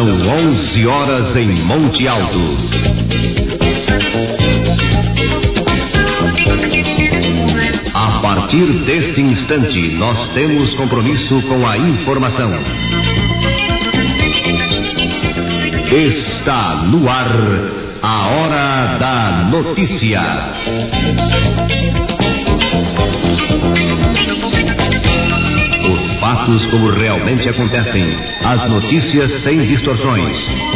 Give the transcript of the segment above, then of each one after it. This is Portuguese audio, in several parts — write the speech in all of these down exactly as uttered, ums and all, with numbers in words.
São onze horas em Monte Alto. A partir deste instante, nós temos compromisso com a informação. Está no ar a Hora da Notícia. Os fatos como realmente acontecem, as notícias sem distorções.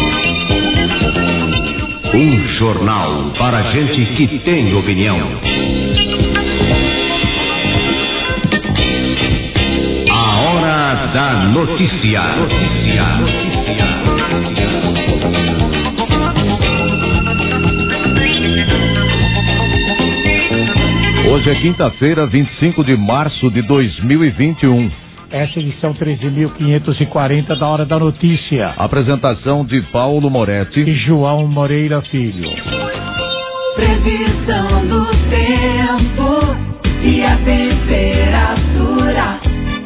Um jornal para gente que tem opinião. A Hora da Notícia. Notícia. Notícia. Hoje é quinta-feira, vinte e cinco de março de dois mil e vinte e um. Essa edição treze mil quinhentos e quarenta da Hora da Notícia. Apresentação de Paulo Moretti e João Moreira Filho. Previsão do tempo e a temperatura.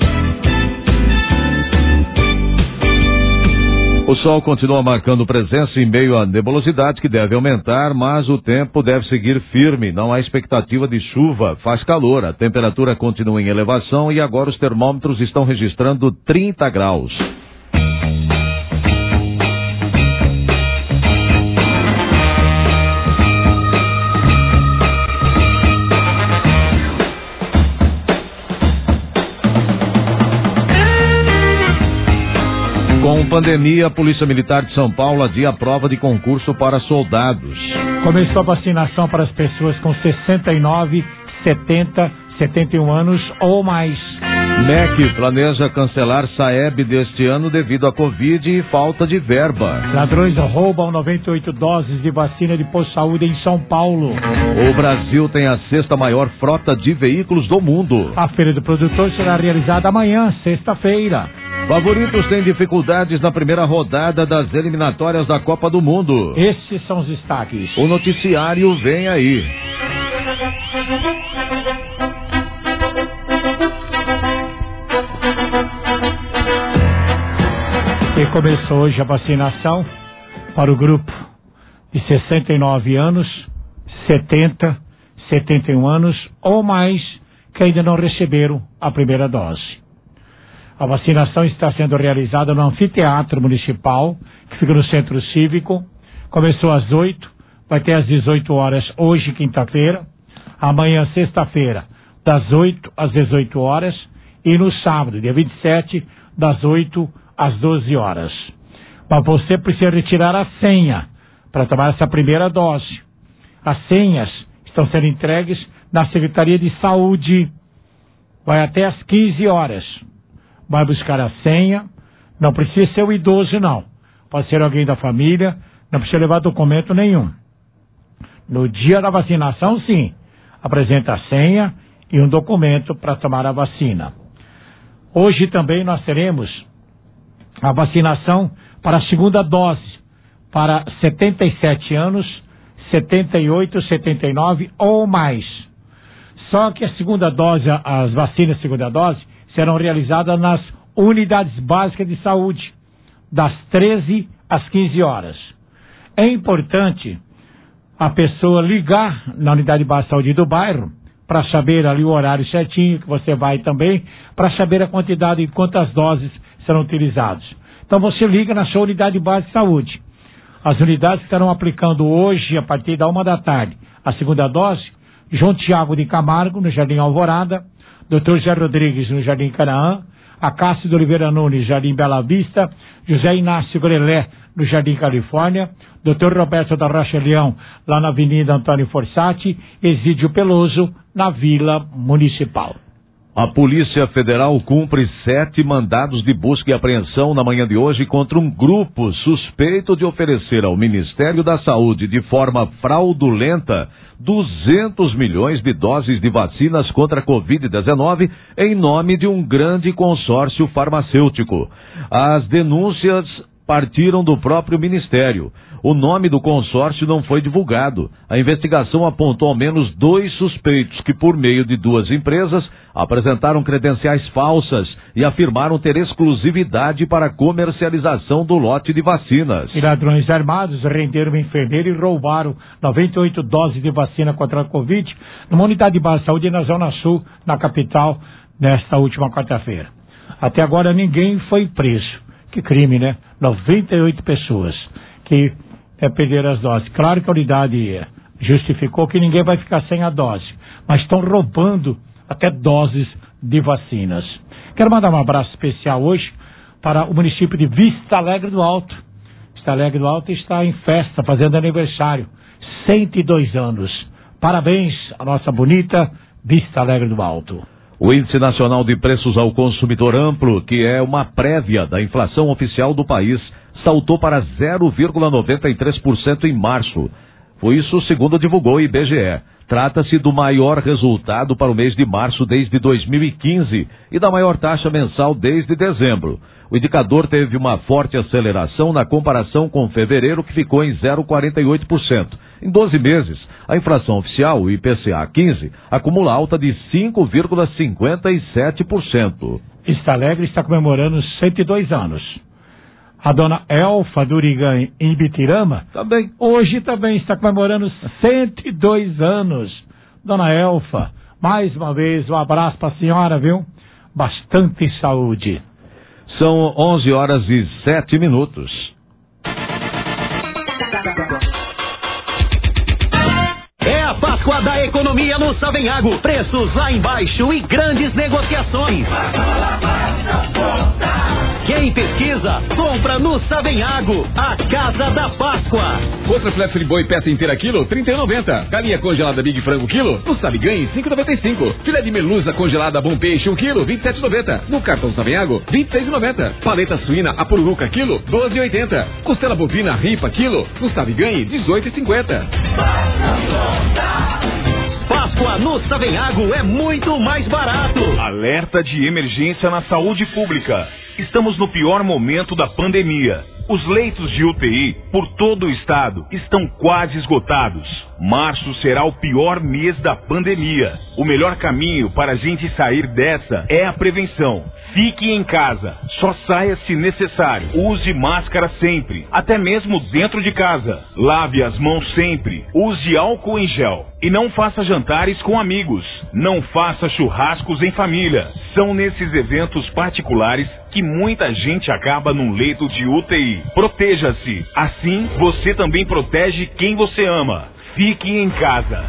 O sol continua marcando presença em meio à nebulosidade que deve aumentar, mas o tempo deve seguir firme. Não há expectativa de chuva, faz calor, a temperatura continua em elevação e agora os termômetros estão registrando trinta graus. Com pandemia, a Polícia Militar de São Paulo adia a prova de concurso para soldados. Começou a vacinação para as pessoas com sessenta e nove, setenta, setenta e um anos ou mais. M E C planeja cancelar Saeb deste ano devido à Covid e falta de verba. Ladrões roubam noventa e oito doses de vacina de posto de saúde em São Paulo. O Brasil tem a sexta maior frota de veículos do mundo. A Feira do Produtor será realizada amanhã, sexta-feira. Favoritos têm dificuldades na primeira rodada das eliminatórias da Copa do Mundo. Esses são os destaques. O noticiário vem aí. E começou hoje a vacinação para o grupo de sessenta e nove anos, setenta, setenta e um anos ou mais que ainda não receberam a primeira dose. A vacinação está sendo realizada no Anfiteatro Municipal, que fica no Centro Cívico. Começou às oito, vai ter às dezoito horas hoje, quinta-feira. Amanhã, sexta-feira, das oito às dezoito horas. E no sábado, dia vinte e sete, das oito às doze horas. Mas você precisa retirar a senha para tomar essa primeira dose. As senhas estão sendo entregues na Secretaria de Saúde. Vai até às quinze horas. Vai buscar a senha, não precisa ser o idoso não, pode ser alguém da família, não precisa levar documento nenhum. No dia da vacinação, sim, apresenta a senha e um documento para tomar a vacina. Hoje também nós teremos a vacinação para a segunda dose, para setenta e sete anos, setenta e oito, setenta e nove ou mais. Só que a segunda dose, as vacinas segunda dose, serão realizadas nas unidades básicas de saúde, das treze às quinze horas. É importante a pessoa ligar na unidade básica de saúde do bairro, para saber ali o horário certinho, que você vai também, para saber a quantidade e quantas doses serão utilizadas. Então você liga na sua unidade básica de saúde. As unidades que estarão aplicando hoje, a partir da uma da tarde, a segunda dose, João Tiago de Camargo, no Jardim Alvorada, doutor José Rodrigues, no Jardim Canaã, Acácio de Oliveira Nunes, Jardim Bela Vista, José Inácio Grelé, no Jardim Califórnia, doutor Roberto da Rocha Leão, lá na Avenida Antônio Forsatti, Exídio Peloso, na Vila Municipal. A Polícia Federal cumpre sete mandados de busca e apreensão na manhã de hoje contra um grupo suspeito de oferecer ao Ministério da Saúde de forma fraudulenta duzentos milhões de doses de vacinas contra a covid dezenove em nome de um grande consórcio farmacêutico. As denúncias partiram do próprio Ministério. O nome do consórcio não foi divulgado. A investigação apontou ao menos dois suspeitos que, por meio de duas empresas, apresentaram credenciais falsas e afirmaram ter exclusividade para a comercialização do lote de vacinas. E ladrões armados renderam uma enfermeira e roubaram noventa e oito doses de vacina contra a Covid numa unidade de base de saúde na Zona Sul, na capital, nesta última quarta-feira. Até agora ninguém foi preso. Que crime, né? noventa e oito pessoas que é, perderam as doses. Claro que a unidade justificou que ninguém vai ficar sem a dose, mas estão roubando até doses de vacinas. Quero mandar um abraço especial hoje para o município de Vista Alegre do Alto. Vista Alegre do Alto está em festa, fazendo aniversário, cento e dois anos. Parabéns à nossa bonita Vista Alegre do Alto. O Índice Nacional de Preços ao Consumidor Amplo, que é uma prévia da inflação oficial do país, saltou para zero vírgula noventa e três por cento em março. Foi isso segundo divulgou o I B G E. Trata-se do maior resultado para o mês de março desde dois mil e quinze e da maior taxa mensal desde dezembro. O indicador teve uma forte aceleração na comparação com fevereiro, que ficou em zero vírgula quarenta e oito por cento. Em doze meses, a inflação oficial, o I P C A quinze, acumula alta de cinco vírgula cinquenta e sete por cento. Vista Alegre está comemorando cento e dois anos. A dona Elfa do Urigã, em Ibitirama, também. Hoje também está comemorando cento e dois anos. Dona Elfa, mais uma vez um abraço para a senhora, viu? Bastante saúde. São onze horas e sete minutos. É a Páscoa da economia no Savenhago. Preços lá embaixo e grandes negociações. Quem pesquisa, compra no Savenhago, a Casa da Páscoa. Outra filé de boi peça inteira quilo, trinta e um reais e noventa centavos. Galinha congelada Big Frango quilo, no Sabe Ganhe, cinco reais e noventa e cinco centavos. Filé de merluza congelada Bom Peixe um quilo, vinte e sete reais e noventa centavos. No cartão Savenhago, vinte e seis reais e noventa centavos. Paleta suína a Pururuca quilo, doze reais e oitenta centavos. Costela bovina ripa quilo, no Sabe Ganhe, dezoito reais e cinquenta centavos. Páscoa no Savenhago é muito mais barato. Alerta de emergência na saúde pública. Estamos no pior momento da pandemia. Os leitos de U T I por todo o estado estão quase esgotados. Março será o pior mês da pandemia. O melhor caminho para a gente sair dessa é a prevenção. Fique em casa. Só saia se necessário. Use máscara sempre, até mesmo dentro de casa. Lave as mãos sempre. Use álcool em gel. E não faça jantares com amigos. Não faça churrascos em família. São nesses eventos particulares que muita gente acaba num leito de U T I. Proteja-se. Assim, você também protege quem você ama. Fique em casa.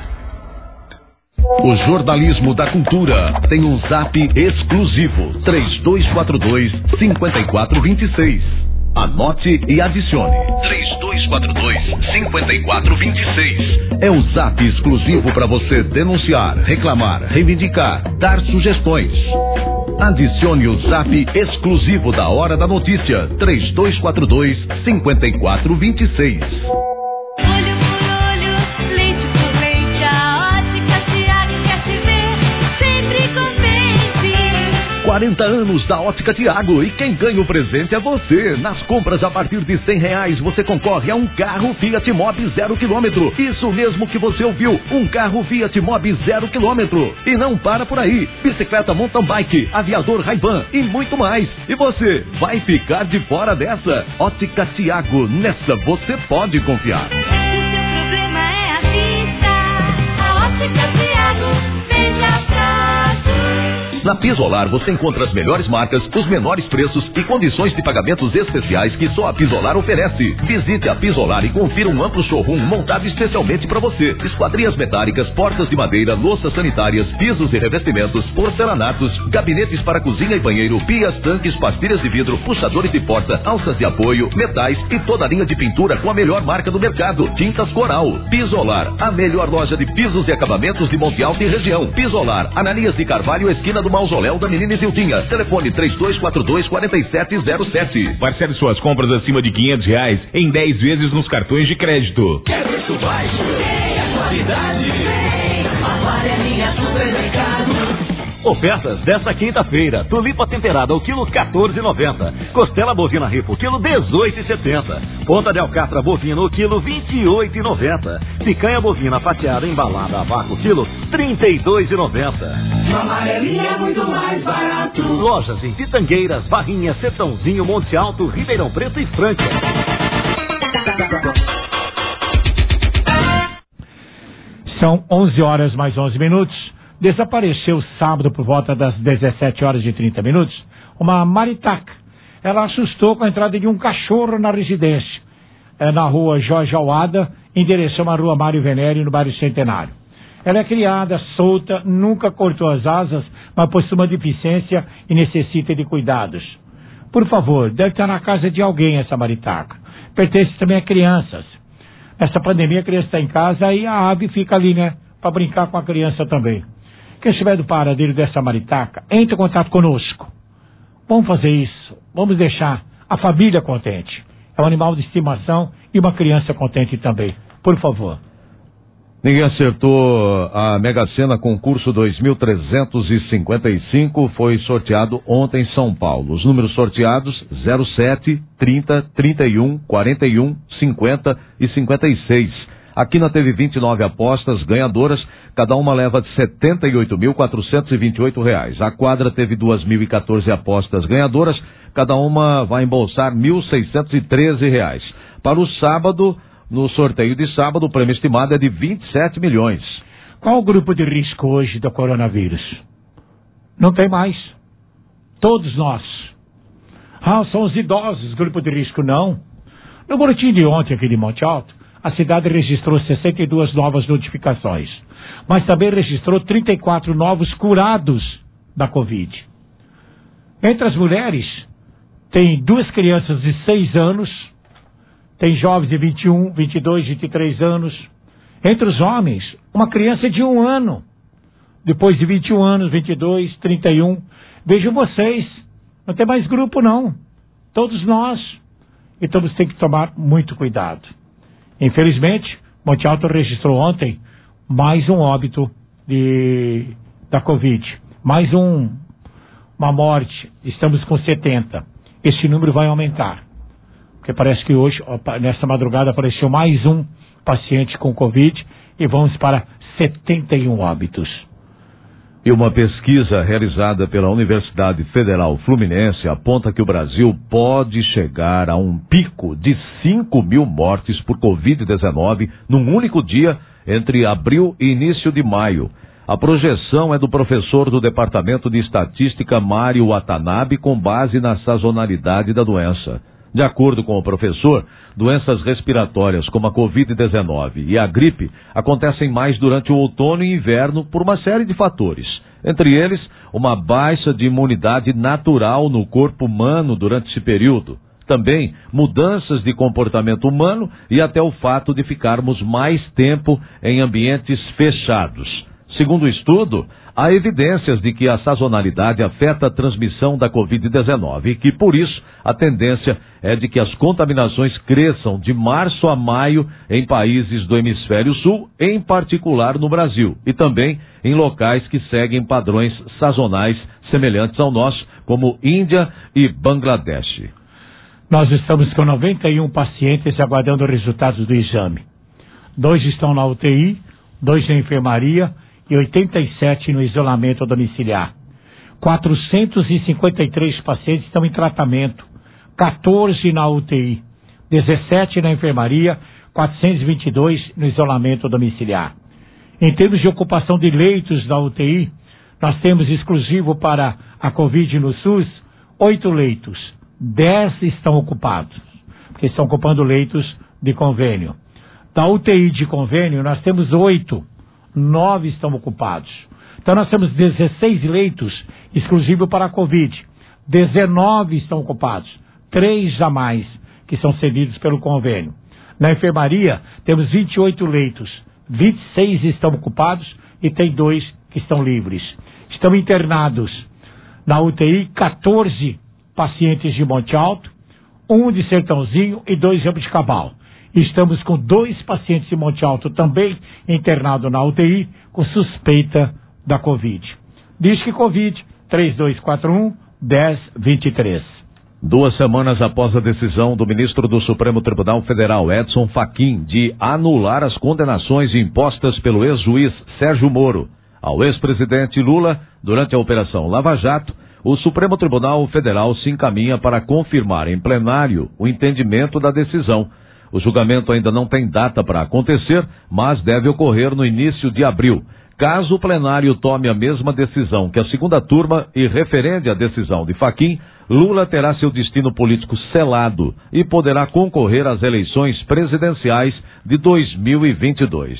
O jornalismo da cultura tem um zap exclusivo, três dois quatro dois, cinco quatro dois seis. Anote e adicione. três dois quatro dois, cinco quatro dois seis. É o zap exclusivo para você denunciar, reclamar, reivindicar, dar sugestões. Adicione o zap exclusivo da Hora da Notícia, três dois quatro dois, cinco quatro dois seis. Olho por olho, leite por leite, a Ótica Tiago quer te ver sempre contente. quarenta anos da Ótica Tiago, e quem ganha o presente é você. Nas compras a partir de cem reais você concorre a um carro Fiat Mobi zero quilômetro. Isso mesmo que você ouviu, um carro Fiat Mobi zero quilômetro. E não para por aí, bicicleta mountain bike, aviador Ray-Ban e muito mais. E você vai ficar de fora dessa? Ótica Tiago, nessa você pode confiar. O seu problema é a vista, a Ótica Tiago, veja fácil. Na Pisolar você encontra as melhores marcas, os menores preços e condições de pagamentos especiais que só a Pisolar oferece. Visite a Pisolar e confira um amplo showroom montado especialmente para você. Esquadrias metálicas, portas de madeira, louças sanitárias, pisos e revestimentos, porcelanatos, gabinetes para cozinha e banheiro, pias, tanques, pastilhas de vidro, puxadores de porta, alças de apoio, metais e toda a linha de pintura com a melhor marca do mercado, Tintas Coral. Pisolar, a melhor loja de pisos e acabamentos de Monte Alto e região. Pisolar, Ananias de Carvalho, esquina do Mausoléu da Menina Isiltinha. Telefone três dois quatro dois, quatro sete zero sete. Parcele suas compras acima de quinhentos reais em dez vezes nos cartões de crédito. Quer preço baixo? Tem a qualidade. Vem, agora é minha supermercado. Ofertas desta quinta-feira. Tulipa temperada ao quilo quatorze e noventa. Costela bovina ripa o quilo dezoito e setenta. Ponta de alcatra bovina o quilo vinte e oito e noventa. Picanha bovina fatiada embalada a vácuo quilo trinta e dois e noventa. Amarelinha é muito mais barato. Lojas em Pitangueiras, Barrinha, Sertãozinho, Monte Alto, Ribeirão Preto e Franca. São onze horas mais onze minutos. Desapareceu sábado por volta das dezessete horas e trinta minutos uma maritaca. Ela assustou com a entrada de um cachorro na residência, é, na rua Jorge Alada, em direção à rua Mário Venério, no bairro Centenário. Ela é criada, solta, nunca cortou as asas, mas possui uma deficiência e necessita de cuidados. Por favor, deve estar na casa de alguém essa maritaca. Pertence também a crianças. Nessa pandemia a criança está em casa e a ave fica ali, né, para brincar com a criança também. Quem estiver do paradeiro dessa maritaca, entre em contato conosco. Vamos fazer isso. Vamos deixar a família contente. É um animal de estimação e uma criança contente também. Por favor. Ninguém acertou a Mega Sena concurso dois mil trezentos e cinquenta e cinco, foi sorteado ontem em São Paulo. Os números sorteados zero sete, trinta, trinta e um, quarenta e um, cinquenta e cinquenta e seis. A Quina teve vinte e nove apostas ganhadoras, cada uma leva setenta e oito mil, quatrocentos e vinte e oito reais. A quadra teve duas mil e quatorze apostas ganhadoras, cada uma vai embolsar mil seiscentos e treze reais. Para o sábado, no sorteio de sábado, o prêmio estimado é de vinte e sete milhões. Qual o grupo de risco hoje do coronavírus? Não tem mais. Todos nós. Ah, são os idosos, grupo de risco não. No boletim de ontem aqui de Monte Alto, a cidade registrou sessenta e duas novas notificações, mas também registrou trinta e quatro novos curados da Covid. Entre as mulheres, tem duas crianças de seis anos, tem jovens de vinte e um, vinte e dois, vinte e três anos. Entre os homens, uma criança de um ano. Depois de vinte e um anos, vinte e dois, trinta e um. Vejam vocês, não tem mais grupo não. Todos nós. Então você tem que tomar muito cuidado. Infelizmente, Monte Alto registrou ontem mais um óbito de, da Covid. Mais um, uma morte. Estamos com setenta. Esse número vai aumentar. Porque parece que hoje, nessa madrugada, apareceu mais um paciente com Covid e vamos para setenta e um óbitos. E uma pesquisa realizada pela Universidade Federal Fluminense aponta que o Brasil pode chegar a um pico de cinco mil mortes por covid dezenove num único dia entre abril e início de maio. A projeção é do professor do Departamento de Estatística Mário Watanabe com base na sazonalidade da doença. De acordo com o professor, doenças respiratórias como a covid dezenove e a gripe acontecem mais durante o outono e inverno por uma série de fatores. Entre eles, uma baixa de imunidade natural no corpo humano durante esse período. Também mudanças de comportamento humano e até o fato de ficarmos mais tempo em ambientes fechados. Segundo o estudo, há evidências de que a sazonalidade afeta a transmissão da covid dezenove e que, por isso, a tendência é de que as contaminações cresçam de março a maio em países do hemisfério sul, em particular no Brasil, e também em locais que seguem padrões sazonais semelhantes ao nosso, como Índia e Bangladesh. Nós estamos com noventa e um pacientes aguardando resultados do exame. Dois estão na U T I, dois na enfermaria e oitenta e sete no isolamento domiciliar. quatrocentos e cinquenta e três pacientes estão em tratamento, quatorze na U T I, dezessete na enfermaria, quatrocentos e vinte e dois no isolamento domiciliar. Em termos de ocupação de leitos da U T I, nós temos exclusivo para a Covid no SUS, oito leitos, dez estão ocupados, porque estão ocupando leitos de convênio. Da U T I de convênio, nós temos oito, nove estão ocupados. Então nós temos dezesseis leitos exclusivos para a Covid. dezenove estão ocupados. três a mais que são cedidos pelo convênio. Na enfermaria temos vinte e oito leitos. vinte e seis estão ocupados e tem dois que estão livres. Estão internados na U T I quatorze pacientes de Monte Alto, um de Sertãozinho e dois de Jabuticabal. Estamos com dois pacientes de Monte Alto também internados na U T I com suspeita da Covid. Disque Covid, três dois quatro um, um zero dois três. Duas semanas após a decisão do ministro do Supremo Tribunal Federal, Edson Fachin, de anular as condenações impostas pelo ex-juiz Sérgio Moro ao ex-presidente Lula durante a Operação Lava Jato, o Supremo Tribunal Federal se encaminha para confirmar em plenário o entendimento da decisão. O julgamento ainda não tem data para acontecer, mas deve ocorrer no início de abril. Caso o plenário tome a mesma decisão que a segunda turma e referende a decisão de Fachin, Lula terá seu destino político selado e poderá concorrer às eleições presidenciais de dois mil e vinte e dois.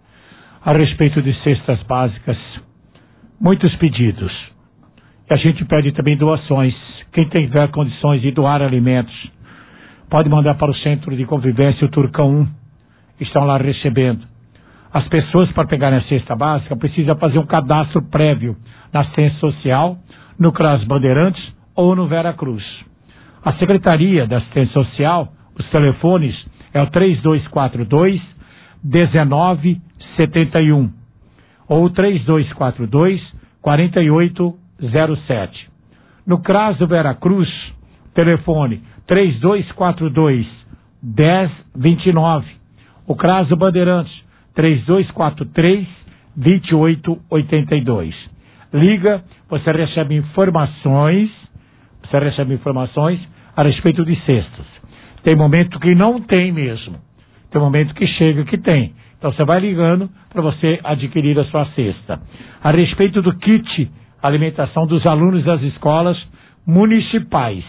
A respeito de cestas básicas, muitos pedidos. E a gente pede também doações. Quem tiver condições de doar alimentos, pode mandar para o Centro de Convivência, o Turcão um. Estão lá recebendo. As pessoas, para pegarem a cesta básica, precisam fazer um cadastro prévio na Assistência Social, no CRAS Bandeirantes ou no Vera Cruz. A Secretaria da Assistência Social, os telefones, é o três dois quatro dois, um nove sete um ou três dois quatro dois, quatro oito zero sete. No CRAS do Vera Cruz, telefone três dois quatro dois, um zero dois nove. O CRAS do Bandeirantes, três dois quatro três, dois oito oito dois. Liga, você recebe informações, você recebe informações a respeito de cestas. Tem momento que não tem mesmo. Tem momento que chega que tem. Então você vai ligando para você adquirir a sua cesta. A respeito do kit alimentação dos alunos das escolas municipais.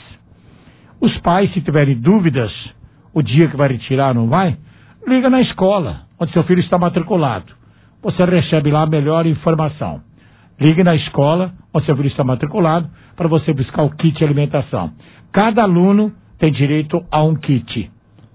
Os pais, se tiverem dúvidas, o dia que vai retirar não vai, liga na escola, onde seu filho está matriculado. Você recebe lá a melhor informação. Ligue na escola, onde seu filho está matriculado, para você buscar o kit de alimentação. Cada aluno tem direito a um kit.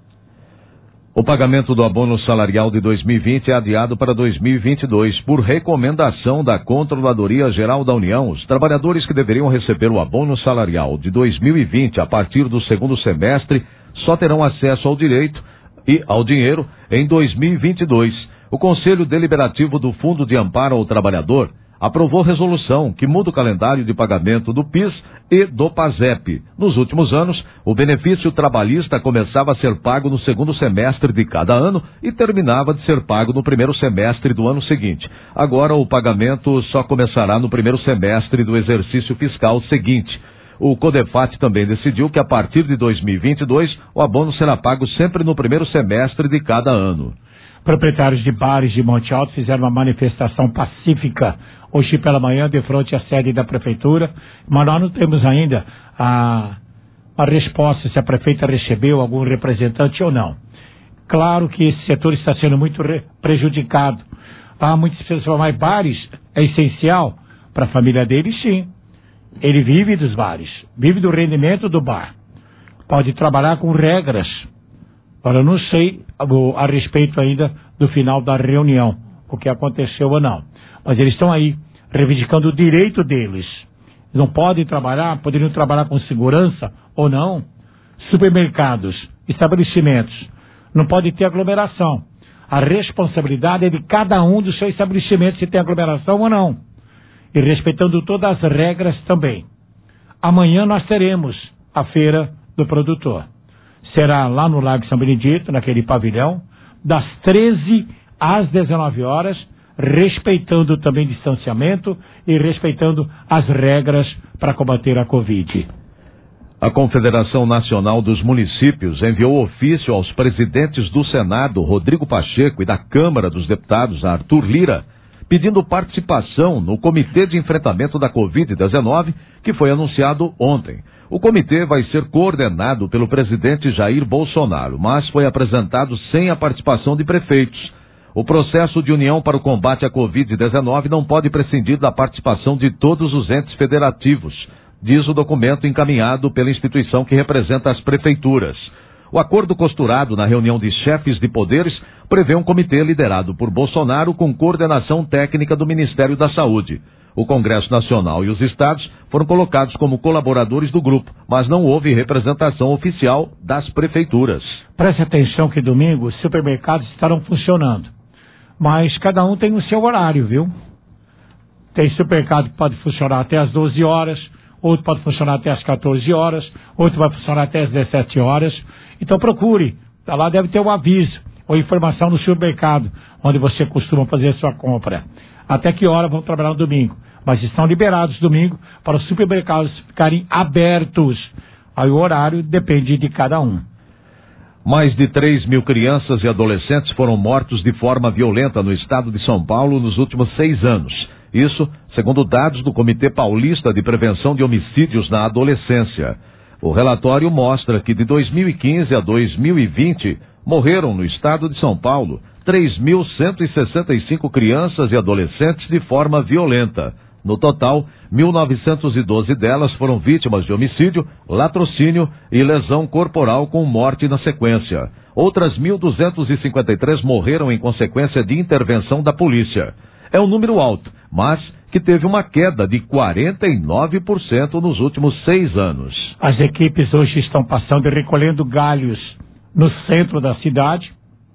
O pagamento do abono salarial de dois mil e vinte é adiado para dois mil e vinte e dois por recomendação da Controladoria Geral da União. Os trabalhadores que deveriam receber o abono salarial de dois mil e vinte a partir do segundo semestre só terão acesso ao direito e ao dinheiro em dois mil e vinte e dois. O Conselho Deliberativo do Fundo de Amparo ao Trabalhador aprovou resolução que muda o calendário de pagamento do PIS e do PASEP. Nos últimos anos, o benefício trabalhista começava a ser pago no segundo semestre de cada ano e terminava de ser pago no primeiro semestre do ano seguinte. Agora, o pagamento só começará no primeiro semestre do exercício fiscal seguinte. O CODEFAT também decidiu que a partir de dois mil e vinte e dois, o abono será pago sempre no primeiro semestre de cada ano. Proprietários de bares de Monte Alto fizeram uma manifestação pacífica hoje pela manhã de frente à sede da prefeitura, mas nós não temos ainda a, a resposta se a prefeita recebeu algum representante ou não. Claro que esse setor está sendo muito re, prejudicado. Há muitas pessoas que falam, mas bares é essencial para a família dele, sim. Ele vive dos bares, vive do rendimento do bar. Pode trabalhar com regras. Agora, eu não sei a, a respeito ainda do final da reunião, o que aconteceu ou não. Mas eles estão aí, reivindicando o direito deles. Não podem trabalhar, poderiam trabalhar com segurança ou não. Supermercados, estabelecimentos, não pode ter aglomeração. A responsabilidade é de cada um dos seus estabelecimentos se tem aglomeração ou não. E respeitando todas as regras também. Amanhã nós teremos a Feira do Produtor. Será lá no Lago São Benedito, naquele pavilhão, das treze às dezenove horas, respeitando também distanciamento e respeitando as regras para combater a Covid. A Confederação Nacional dos Municípios enviou ofício aos presidentes do Senado, Rodrigo Pacheco, e da Câmara dos Deputados, Arthur Lira, pedindo participação no Comitê de Enfrentamento da covid dezenove, que foi anunciado ontem. O comitê vai ser coordenado pelo presidente Jair Bolsonaro, mas foi apresentado sem a participação de prefeitos. O processo de união para o combate à covid dezenove não pode prescindir da participação de todos os entes federativos, diz o documento encaminhado pela instituição que representa as prefeituras. O acordo costurado na reunião de chefes de poderes prevê um comitê liderado por Bolsonaro com coordenação técnica do Ministério da Saúde. O Congresso Nacional e os estados foram colocados como colaboradores do grupo, mas não houve representação oficial das prefeituras. Preste atenção que domingo os supermercados estarão funcionando, mas cada um tem o seu horário, viu? Tem supermercado que pode funcionar até as doze horas, outro pode funcionar até as quatorze horas, outro vai funcionar até as dezessete horas. Então procure, lá deve ter um aviso ou informação no supermercado, onde você costuma fazer a sua compra. Até que hora vão trabalhar no domingo? Mas estão liberados domingo para os supermercados ficarem abertos. Aí o horário depende de cada um. Mais de três mil crianças e adolescentes foram mortos de forma violenta no estado de São Paulo nos últimos seis anos. Isso, segundo dados do Comitê Paulista de Prevenção de Homicídios na Adolescência. O relatório mostra que de dois mil e quinze a dois mil e vinte, morreram no estado de São Paulo três mil cento e sessenta e cinco crianças e adolescentes de forma violenta. No total, mil novecentas e doze delas foram vítimas de homicídio, latrocínio e lesão corporal com morte na sequência. Outras mil duzentas e cinquenta e três morreram em consequência de intervenção da polícia. É um número alto, mas que teve uma queda de quarenta e nove por cento nos últimos seis anos. As equipes hoje estão passando e recolhendo galhos no centro da cidade,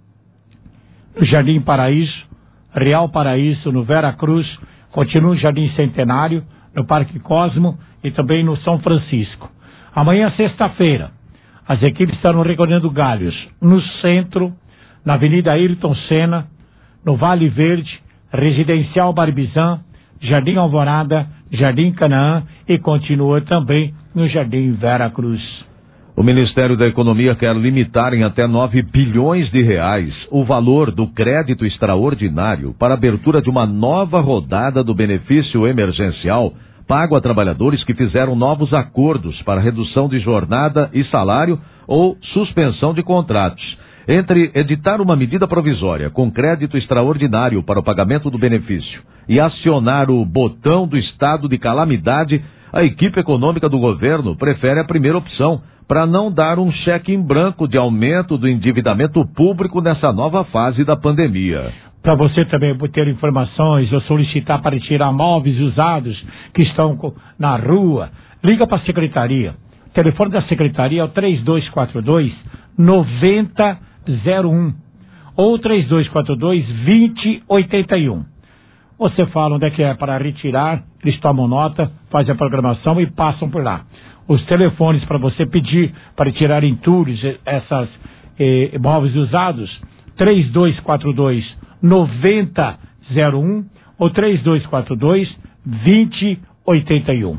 no Jardim Paraíso, Real Paraíso, no Vera Cruz, continua no Jardim Centenário, no Parque Cosmo e também no São Francisco. Amanhã, sexta-feira, as equipes estarão recolhendo galhos no centro, na Avenida Ayrton Senna, no Vale Verde, Residencial Barbizan, Jardim Alvorada, Jardim Canaã e continua também no Jardim Vera Cruz. O Ministério da Economia quer limitar em até nove bilhões de reais o valor do crédito extraordinário para a abertura de uma nova rodada do benefício emergencial pago a trabalhadores que fizeram novos acordos para redução de jornada e salário ou suspensão de contratos. Entre editar uma medida provisória com crédito extraordinário para o pagamento do benefício e acionar o botão do estado de calamidade, a equipe econômica do governo prefere a primeira opção, para não dar um cheque em branco de aumento do endividamento público nessa nova fase da pandemia. Para você também ter informações ou solicitar para tirar móveis usados que estão na rua, liga para a secretaria. O telefone da secretaria é o três dois quatro dois, nove zero zero um ou três dois quatro dois, dois zero oito um. Você fala onde é que é para retirar, eles tomam nota, fazem a programação e passam por lá. Os telefones para você pedir para tirar entulhos, essas eh, móveis usados, três dois quatro dois, nove zero zero um ou três dois quatro dois, dois zero oito um.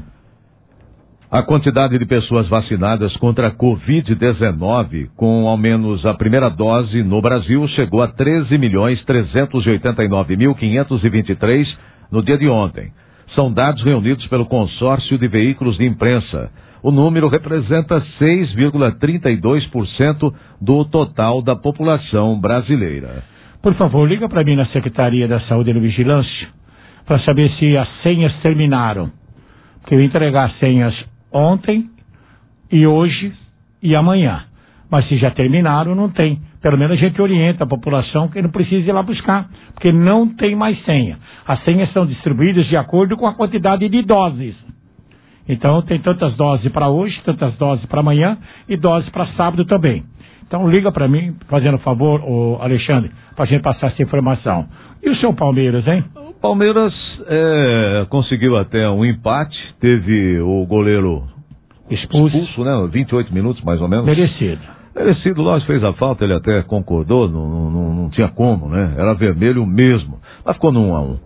A quantidade de pessoas vacinadas contra a covid dezenove com ao menos a primeira dose no Brasil chegou a treze milhões trezentos e oitenta e nove mil quinhentos e vinte e três no dia de ontem. São dados reunidos pelo consórcio de veículos de imprensa. O número representa seis vírgula trinta e dois por cento do total da população brasileira. Por favor, liga para mim na Secretaria da Saúde e Vigilância para saber se as senhas terminaram. Porque eu ia entregar as senhas ontem e hoje e amanhã. Mas se já terminaram, não tem. Pelo menos a gente orienta a população que não precisa ir lá buscar, porque não tem mais senha. As senhas são distribuídas de acordo com a quantidade de doses. Então tem tantas doses para hoje, tantas doses para amanhã e doses para sábado também. Então liga para mim, fazendo favor, ô Alexandre, para a gente passar essa informação. E o seu Palmeiras, hein? O Palmeiras é, conseguiu até um empate, teve o goleiro expulso, expulso, né? vinte e oito minutos mais ou menos. Merecido. Merecido, lógico, fez a falta, ele até concordou, não, não, não tinha como, né? Era vermelho mesmo, mas ficou no um a um.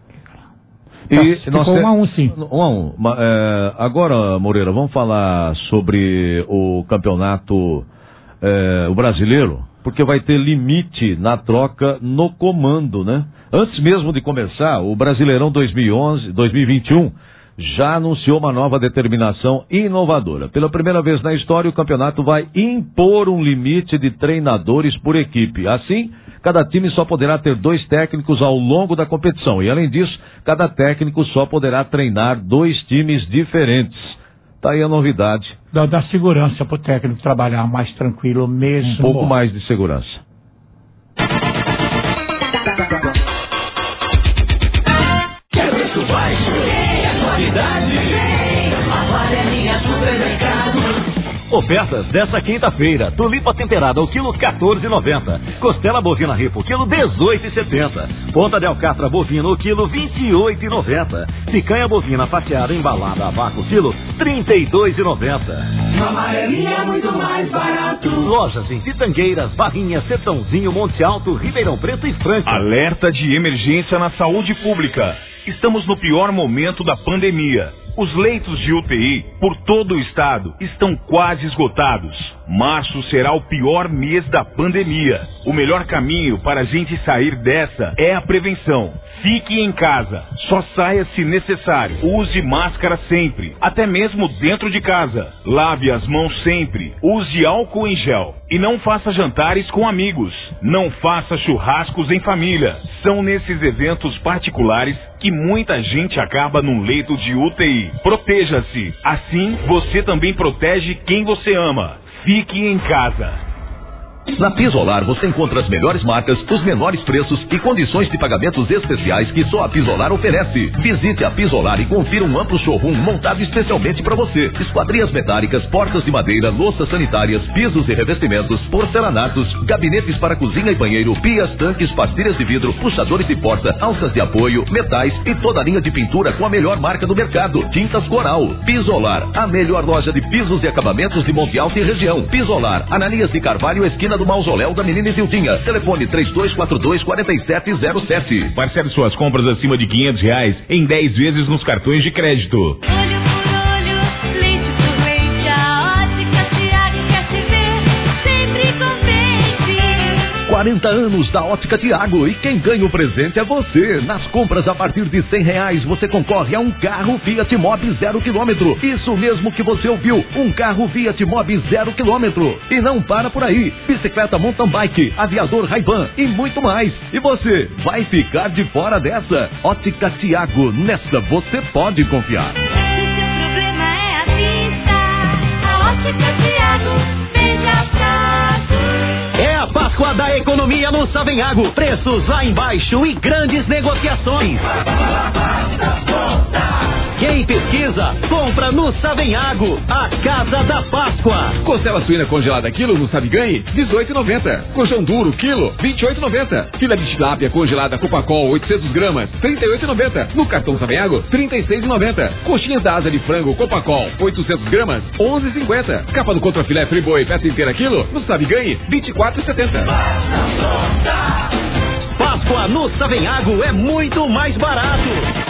E tá, ficou um a um, sim. Um a um. É, agora, Moreira, vamos falar sobre o campeonato é, o brasileiro, porque vai ter limite na troca no comando, né? Antes mesmo de começar, o Brasileirão dois mil e onze, dois mil e vinte e um já anunciou uma nova determinação inovadora. Pela primeira vez na história, o campeonato vai impor um limite de treinadores por equipe. Assim, cada time só poderá ter dois técnicos ao longo da competição. E, além disso, cada técnico só poderá treinar dois times diferentes. Tá aí a novidade. Dá, dá segurança para o técnico trabalhar mais tranquilo mesmo. Um pouco mais de segurança. Quer preço baixo? É qualidade. Amarelinha Supermercado. Ofertas dessa quinta-feira. Tulipa temperada ao quilo quatorze e noventa. Costela bovina ripo quilo dezoito e setenta. Ponta de alcatra bovina o quilo vinte e oito e noventa. Picanha bovina fatiada embalada a vácuo quilo trinta e dois e noventa. Na Amarelinha é muito mais barato. Lojas em Pitangueiras, Barrinha, Sertãozinho, Monte Alto, Ribeirão Preto e Franca. Alerta de emergência na saúde pública. Estamos no pior momento da pandemia. Os leitos de U T I por todo o estado estão quase esgotados. Março será o pior mês da pandemia. O melhor caminho para a gente sair dessa é a prevenção. Fique em casa. Só saia se necessário. Use máscara sempre, até mesmo dentro de casa. Lave as mãos sempre. Use álcool em gel. E não faça jantares com amigos. Não faça churrascos em família. São nesses eventos particulares que muita gente acaba num leito de U T I. Proteja-se. Assim, você também protege quem você ama. Fique em casa. Na Pisolar você encontra as melhores marcas, os menores preços e condições de pagamentos especiais que só a Pisolar oferece. Visite a Pisolar e confira um amplo showroom montado especialmente para você. Esquadrias metálicas, portas de madeira, louças sanitárias, pisos e revestimentos, porcelanatos, gabinetes para cozinha e banheiro, pias, tanques, pastilhas de vidro, puxadores de porta, alças de apoio, metais e toda a linha de pintura com a melhor marca do mercado, Tintas Coral. Pisolar, a melhor loja de pisos e acabamentos de Monte Alto e região. Pisolar, Ananias de Carvalho, esquina do Mausoléu da Menina Isildinha. Telefone três dois quatro dois, quatro sete zero sete. Parcele suas compras acima de quinhentos reais em dez vezes nos cartões de crédito. Olho por olho, leite por leite, a Ótica Tiago quer te ver sempre contente. quarenta anos da Ótica Tiago e quem ganha o presente é você. Nas compras a partir de cem reais você concorre a um carro Fiat Mobi zero quilômetro. Isso mesmo que você ouviu, um carro Fiat Mobi zero quilômetro. E não para por aí, bicicleta mountain bike, aviador Ray-Ban e muito mais. E você vai ficar de fora dessa. Ótica Tiago, nessa você pode confiar. Se seu problema é a vista, a Ótica Tiago veja prazo. É a Páscoa da economia no Savenhago. Preços lá embaixo e grandes negociações. Quem pesquisa, compra no Savenhago, a Casa da Páscoa. Costela suína congelada quilo no Sabe Ganhe, dezoito e noventa. Colchão duro quilo, vinte e oito e noventa. Filé de tilápia congelada Copacol, oitocentos gramas, trinta e oito e noventa. No cartão Savenhago, trinta e seis e noventa. Coxinhas da asa de frango Copacol, oitocentos gramas, onze e cinquenta. Capa do contrafilé Friboi, peça inteira quilo, no Sabe Ganhe, vinte e quatro e setenta. Páscoa no Savenhago é muito mais barato.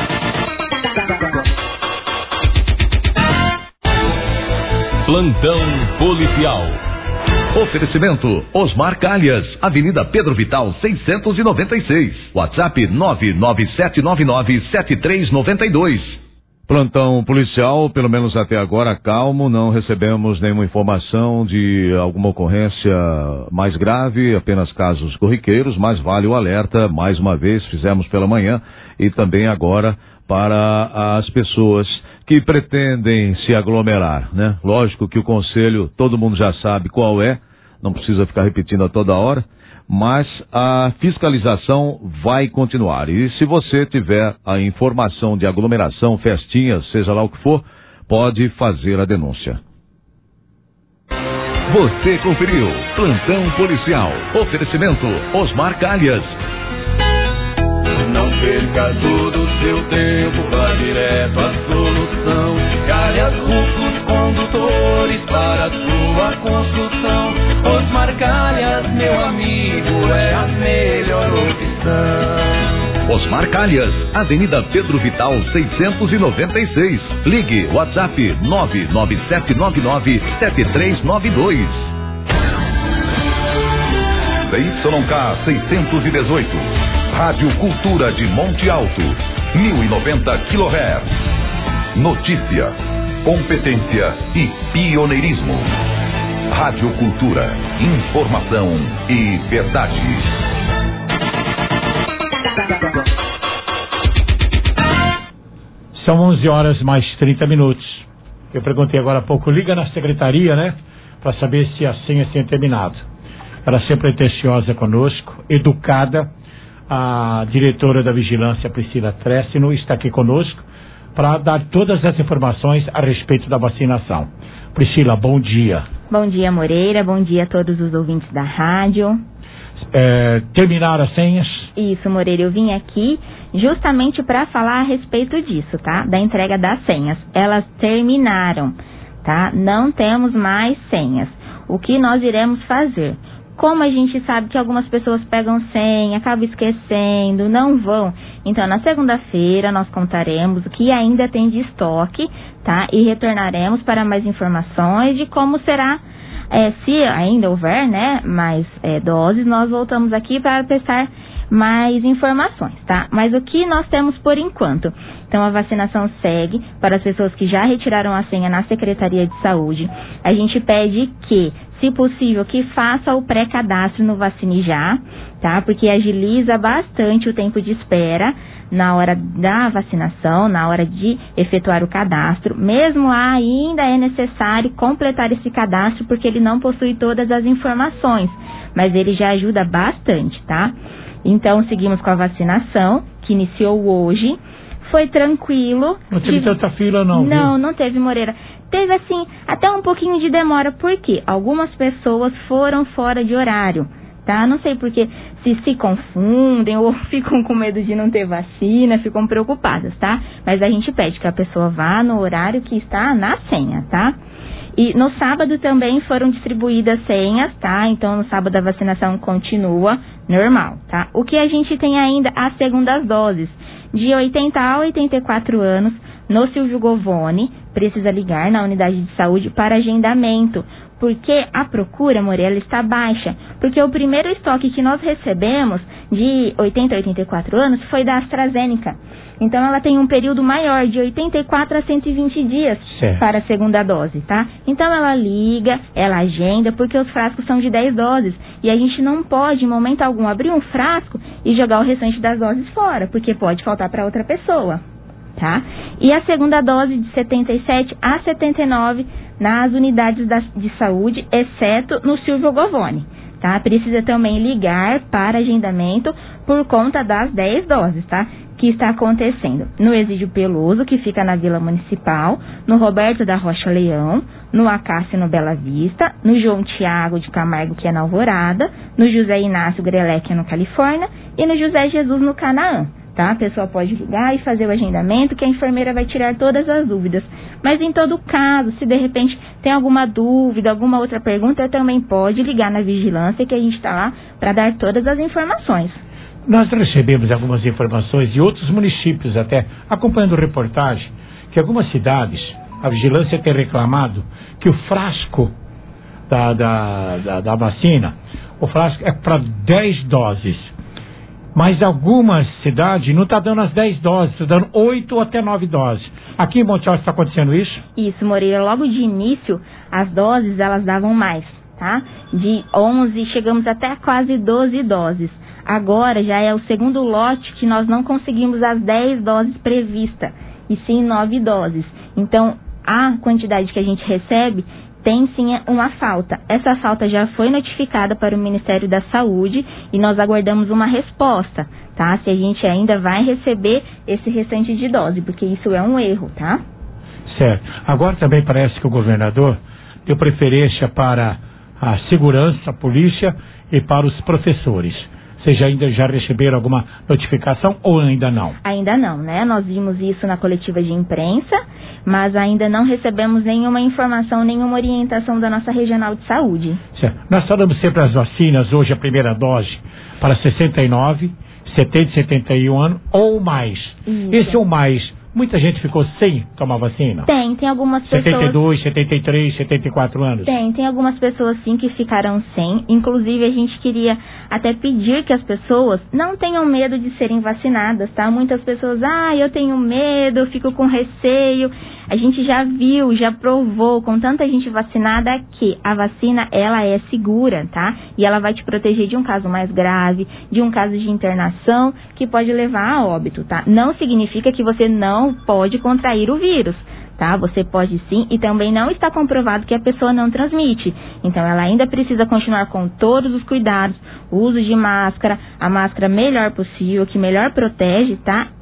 Plantão policial. Oferecimento Osmar Calhas, Avenida Pedro Vital seiscentos e noventa e seis. WhatsApp nove nove sete nove nove sete três nove dois. Plantão policial, pelo menos até agora, calmo, não recebemos nenhuma informação de alguma ocorrência mais grave, apenas casos corriqueiros, mas vale o alerta, mais uma vez, fizemos pela manhã e também agora para as pessoas que pretendem se aglomerar, né? Lógico que o conselho, todo mundo já sabe qual é, não precisa ficar repetindo a toda hora, mas a fiscalização vai continuar. E se você tiver a informação de aglomeração, festinhas, seja lá o que for, pode fazer a denúncia. Você conferiu Plantão Policial. Oferecimento Osmar Calhas. Não perca todo o seu tempo, vá direto à solução. Calhas Rufos Condutores para a sua construção. Osmar Calhas, meu amigo, é a melhor opção. Osmar Calhas, Avenida Pedro Vital seiscentos e noventa e seis. Ligue WhatsApp nove nove sete nove nove sete três nove dois. D Y K seiscentos e dezoito. Rádio Cultura de Monte Alto, mil e noventa quilohertz. Notícia, competência e pioneirismo. Rádio Cultura, informação e verdade. São onze horas mais trinta minutos. Eu perguntei agora há pouco, liga na secretaria, né? Para saber se a senha tinha terminado. Ela sempre é atenciosa conosco, educada. A diretora da Vigilância, Priscila Tressino, está aqui conosco para dar todas as informações a respeito da vacinação. Priscila, bom dia. Bom dia, Moreira. Bom dia a todos os ouvintes da rádio. É, terminaram as senhas? Isso, Moreira. Eu vim aqui justamente para falar a respeito disso, tá? Da entrega das senhas. Elas terminaram, tá? Não temos mais senhas. O que nós iremos fazer? Como a gente sabe que algumas pessoas pegam senha, acabam esquecendo, não vão. Então, na segunda-feira, nós contaremos o que ainda tem de estoque, tá? E retornaremos para mais informações de como será, é, se ainda houver, né, mais é, doses, nós voltamos aqui para prestar mais informações, tá? Mas o que nós temos por enquanto? Então, a vacinação segue para as pessoas que já retiraram a senha na Secretaria de Saúde. A gente pede que, se possível, que faça o pré-cadastro no Vacine Já, tá? Porque agiliza bastante o tempo de espera na hora da vacinação, na hora de efetuar o cadastro. Mesmo lá, ainda é necessário completar esse cadastro, porque ele não possui todas as informações, mas ele já ajuda bastante, tá? Então, seguimos com a vacinação, que iniciou hoje. Foi tranquilo. Não teve de... tanta fila, não? Não, viu? não teve, Moreira. Teve, assim, até um pouquinho de demora. Por quê? Algumas pessoas foram fora de horário, tá? Não sei porque se se confundem ou ficam com medo de não ter vacina, ficam preocupadas, tá? Mas a gente pede que a pessoa vá no horário que está na senha, tá? E no sábado também foram distribuídas senhas, tá? Então, no sábado a vacinação continua normal, tá? O que a gente tem ainda, as segundas doses, de oitenta a oitenta e quatro anos, no Silvio Govone, precisa ligar na unidade de saúde para agendamento, porque a procura, Moreira, está baixa, porque o primeiro estoque que nós recebemos de oitenta a oitenta e quatro anos foi da AstraZeneca. Então, ela tem um período maior, de oitenta e quatro a cento e vinte dias certo. Para a segunda dose, tá? Então, ela liga, ela agenda, porque os frascos são de dez doses. E a gente não pode, em momento algum, abrir um frasco e jogar o restante das doses fora, porque pode faltar para outra pessoa, tá? E a segunda dose de setenta e sete a setenta e nove nas unidades da, de saúde, exceto no Silvio Govone, tá? Precisa também ligar para agendamento por conta das dez doses, tá? Que está acontecendo no Exídio Peluso, que fica na Vila Municipal, no Roberto da Rocha Leão, no Acácio no Bela Vista, no João Tiago de Camargo, que é na Alvorada, no José Inácio Grelec, que é no Califórnia, e no José Jesus, no Canaã, tá? A pessoa pode ligar e fazer o agendamento, que a enfermeira vai tirar todas as dúvidas. Mas em todo caso, se de repente tem alguma dúvida, alguma outra pergunta, também pode ligar na vigilância, que a gente está lá para dar todas as informações. Nós recebemos algumas informações de outros municípios, até acompanhando reportagem, que algumas cidades, a vigilância tem reclamado que o frasco da, da, da, da vacina, o frasco é para dez doses. Mas algumas cidades não está dando as dez doses, está dando oito até nove doses. Aqui em Monte Alto está acontecendo isso? Isso, Moreira. Logo de início, as doses elas davam mais, tá? De onze, chegamos até quase doze doses. Agora já é o segundo lote que nós não conseguimos as dez doses previstas, e sim nove doses. Então, a quantidade que a gente recebe tem sim uma falta. Essa falta já foi notificada para o Ministério da Saúde e nós aguardamos uma resposta, tá? Se a gente ainda vai receber esse restante de dose, porque isso é um erro, tá? Certo. Agora também parece que o governador deu preferência para a segurança, a polícia e para os professores. Vocês ainda já receberam alguma notificação ou ainda não? Ainda não, né? Nós vimos isso na coletiva de imprensa, mas ainda não recebemos nenhuma informação, nenhuma orientação da nossa regional de saúde. Certo. Nós falamos sempre as vacinas, hoje a primeira dose para sessenta e nove, setenta e setenta e um anos ou mais. Isso. Esse ou mais, muita gente ficou sem tomar vacina? Tem, tem algumas pessoas... setenta e dois, setenta e três, setenta e quatro anos? Tem, tem algumas pessoas sim que ficaram sem. Inclusive a gente queria até pedir que as pessoas não tenham medo de serem vacinadas, tá? Muitas pessoas, ah, eu tenho medo, eu fico com receio. A gente já viu, já provou com tanta gente vacinada que a vacina, ela é segura, tá? E ela vai te proteger de um caso mais grave, de um caso de internação, que pode levar a óbito, tá? Não significa que você não pode contrair o vírus, tá? Você pode sim, e também não está comprovado que a pessoa não transmite. Então, ela ainda precisa continuar com todos os cuidados, o uso de máscara, a máscara melhor possível, que melhor protege, tá?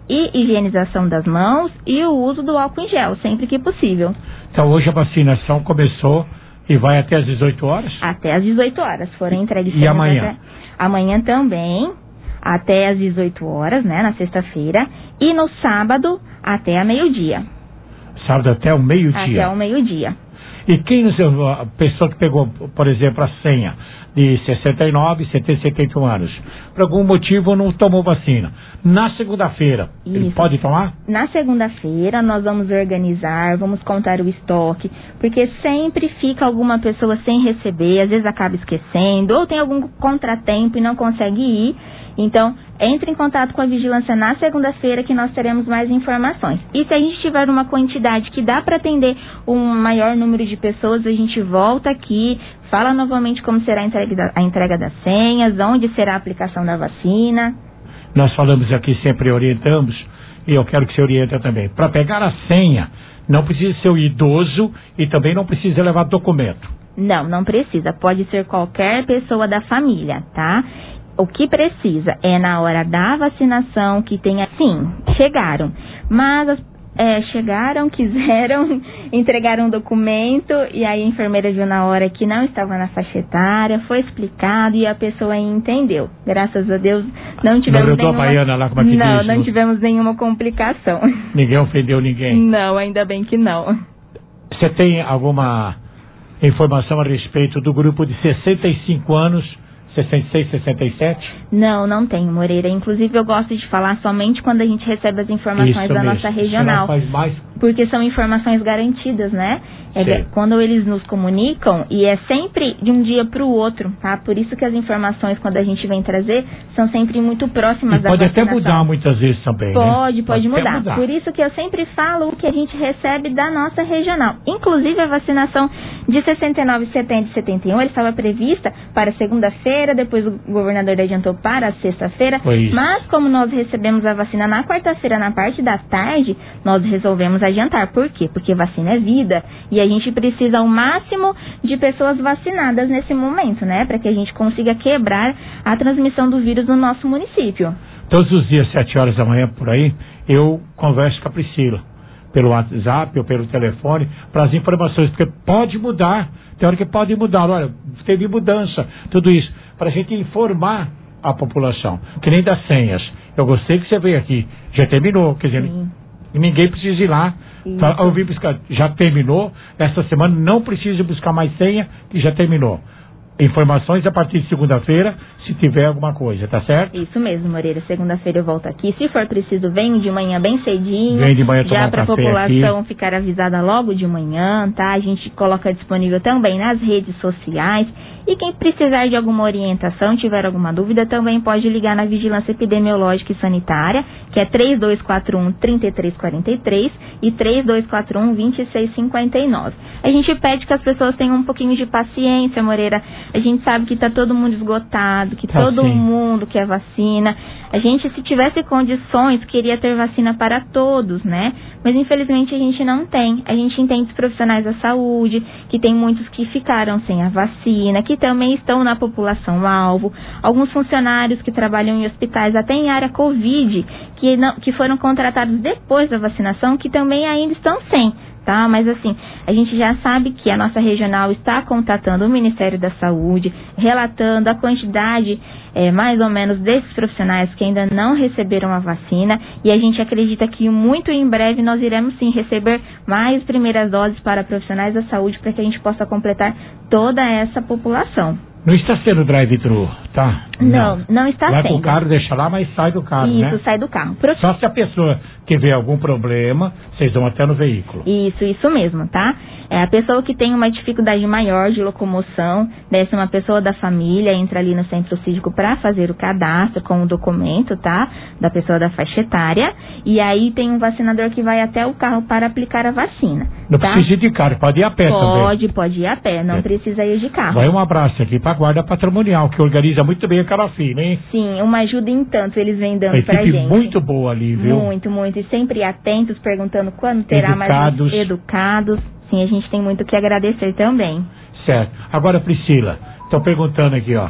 e higienização das mãos e o uso do álcool em gel, sempre que possível. Então hoje a vacinação começou e vai até às dezoito horas? Até às dezoito horas. Foram entregues... E amanhã? Até... Amanhã também, até às dezoito horas, né, na sexta-feira. E no sábado, até a meio-dia. Sábado até o meio-dia? Até o meio-dia. E quem, a pessoa que pegou, por exemplo, a senha de sessenta e nove, setenta, setenta e um anos, por algum motivo não tomou vacina, na segunda-feira, ele pode tomar? Na segunda-feira nós vamos organizar, vamos contar o estoque, porque sempre fica alguma pessoa sem receber, às vezes acaba esquecendo, ou tem algum contratempo e não consegue ir. Então, entre em contato com a vigilância na segunda-feira que nós teremos mais informações. E se a gente tiver uma quantidade que dá para atender um maior número de pessoas, a gente volta aqui, fala novamente como será a entrega, da, a entrega das senhas, onde será a aplicação da vacina. Nós falamos aqui, sempre orientamos, e eu quero que você oriente também. Para pegar a senha, não precisa ser o idoso e também não precisa levar documento. Não, não precisa. Pode ser qualquer pessoa da família, tá? O que precisa é na hora da vacinação que tenha... Sim, chegaram, mas é, chegaram, quiseram, entregaram um documento e aí a enfermeira viu na hora que não estava na faixa etária, foi explicado e a pessoa entendeu. Graças a Deus não tivemos não, nenhuma... Baiana lá, como é que não, diz, não tivemos nenhuma complicação. Ninguém ofendeu ninguém? Não, ainda bem que não. Você tem alguma informação a respeito do grupo de sessenta e cinco anos... sessenta e seis, sessenta e sete? Não, não tenho, Moreira. Inclusive, eu gosto de falar somente quando a gente recebe as informações Isso da mesmo. Nossa regional. Faz mais... Porque são informações garantidas, né? É, quando eles nos comunicam, e é sempre de um dia para o outro, tá? Por isso que as informações, quando a gente vem trazer, são sempre muito próximas e da pode vacinação. Pode até mudar muitas vezes também, Pode, né? pode, pode mudar. mudar. Por isso que eu sempre falo o que a gente recebe da nossa regional. Inclusive, a vacinação de sessenta e nove, setenta e setenta e um, ele estava prevista para segunda-feira, depois o governador adiantou para sexta-feira, mas como nós recebemos a vacina na quarta-feira, na parte da tarde, nós resolvemos adiantar. Por quê? Porque vacina é vida, e a gente precisa ao máximo de pessoas vacinadas nesse momento, né? Para que a gente consiga quebrar a transmissão do vírus no nosso município. Todos os dias, sete horas da manhã, por aí, eu converso com a Priscila, pelo WhatsApp ou pelo telefone, para as informações, porque pode mudar, tem hora que pode mudar, olha, teve mudança, tudo isso, para a gente informar a população, que nem das senhas. Eu gostei que você veio aqui, já terminou, quer dizer, Sim. ninguém precisa ir lá, pra ouvir buscar, já terminou, essa semana não precisa buscar mais senha, que já terminou. Informações a partir de segunda-feira, se tiver alguma coisa, tá certo? Isso mesmo, Moreira. Segunda-feira eu volto aqui. Se for preciso, venho de manhã bem cedinho. Vem de manhã tomar um café aqui. Já para a população ficar avisada logo de manhã, tá? A gente coloca disponível também nas redes sociais. E quem precisar de alguma orientação, tiver alguma dúvida, também pode ligar na Vigilância Epidemiológica e Sanitária, que é três dois quatro um, três três quatro três e três dois quatro um, dois seis cinco nove. A gente pede que as pessoas tenham um pouquinho de paciência, Moreira. A gente sabe que está todo mundo esgotado, que tá todo sim. mundo quer vacina. A gente, se tivesse condições, queria ter vacina para todos, né? Mas infelizmente a gente não tem. A gente entende os profissionais da saúde, que tem muitos que ficaram sem a vacina, que também estão na população-alvo. Alguns funcionários que trabalham em hospitais, até em área Covid, que, não, que foram contratados depois da vacinação, que também ainda estão sem. Tá? Mas assim, a gente já sabe que a nossa regional está contatando o Ministério da Saúde, relatando a quantidade, é, mais ou menos, desses profissionais que ainda não receberam a vacina, e a gente acredita que muito em breve nós iremos sim receber mais primeiras doses para profissionais da saúde, para que a gente possa completar toda essa população. Não está sendo drive-thru, tá? Não, não, não está Vai sendo. Vai pro carro, deixa lá, mas sai do carro, Isso, né? Isso, sai do carro. Pro... Só se a pessoa tiver algum problema, vocês vão até no veículo. Isso, isso mesmo, tá? É a pessoa que tem uma dificuldade maior de locomoção, deve ser uma pessoa da família, entra ali no centro cívico para fazer o cadastro com o documento, tá? Da pessoa da faixa etária. E aí tem um vacinador que vai até o carro para aplicar a vacina. Não tá? precisa ir de carro, pode ir a pé pode, também. Pode, pode ir a pé, não é. precisa ir de carro. Vai um abraço aqui para a Guarda Patrimonial, que organiza muito bem aquela fila, hein? Sim, uma ajuda em tanto eles vêm dando pra gente. Muito boa ali, viu? Muito, muito. E sempre atentos, perguntando quando terá educados. mais educados. Sim, a gente tem muito que agradecer também. Certo. Agora, Priscila, estão perguntando aqui, ó.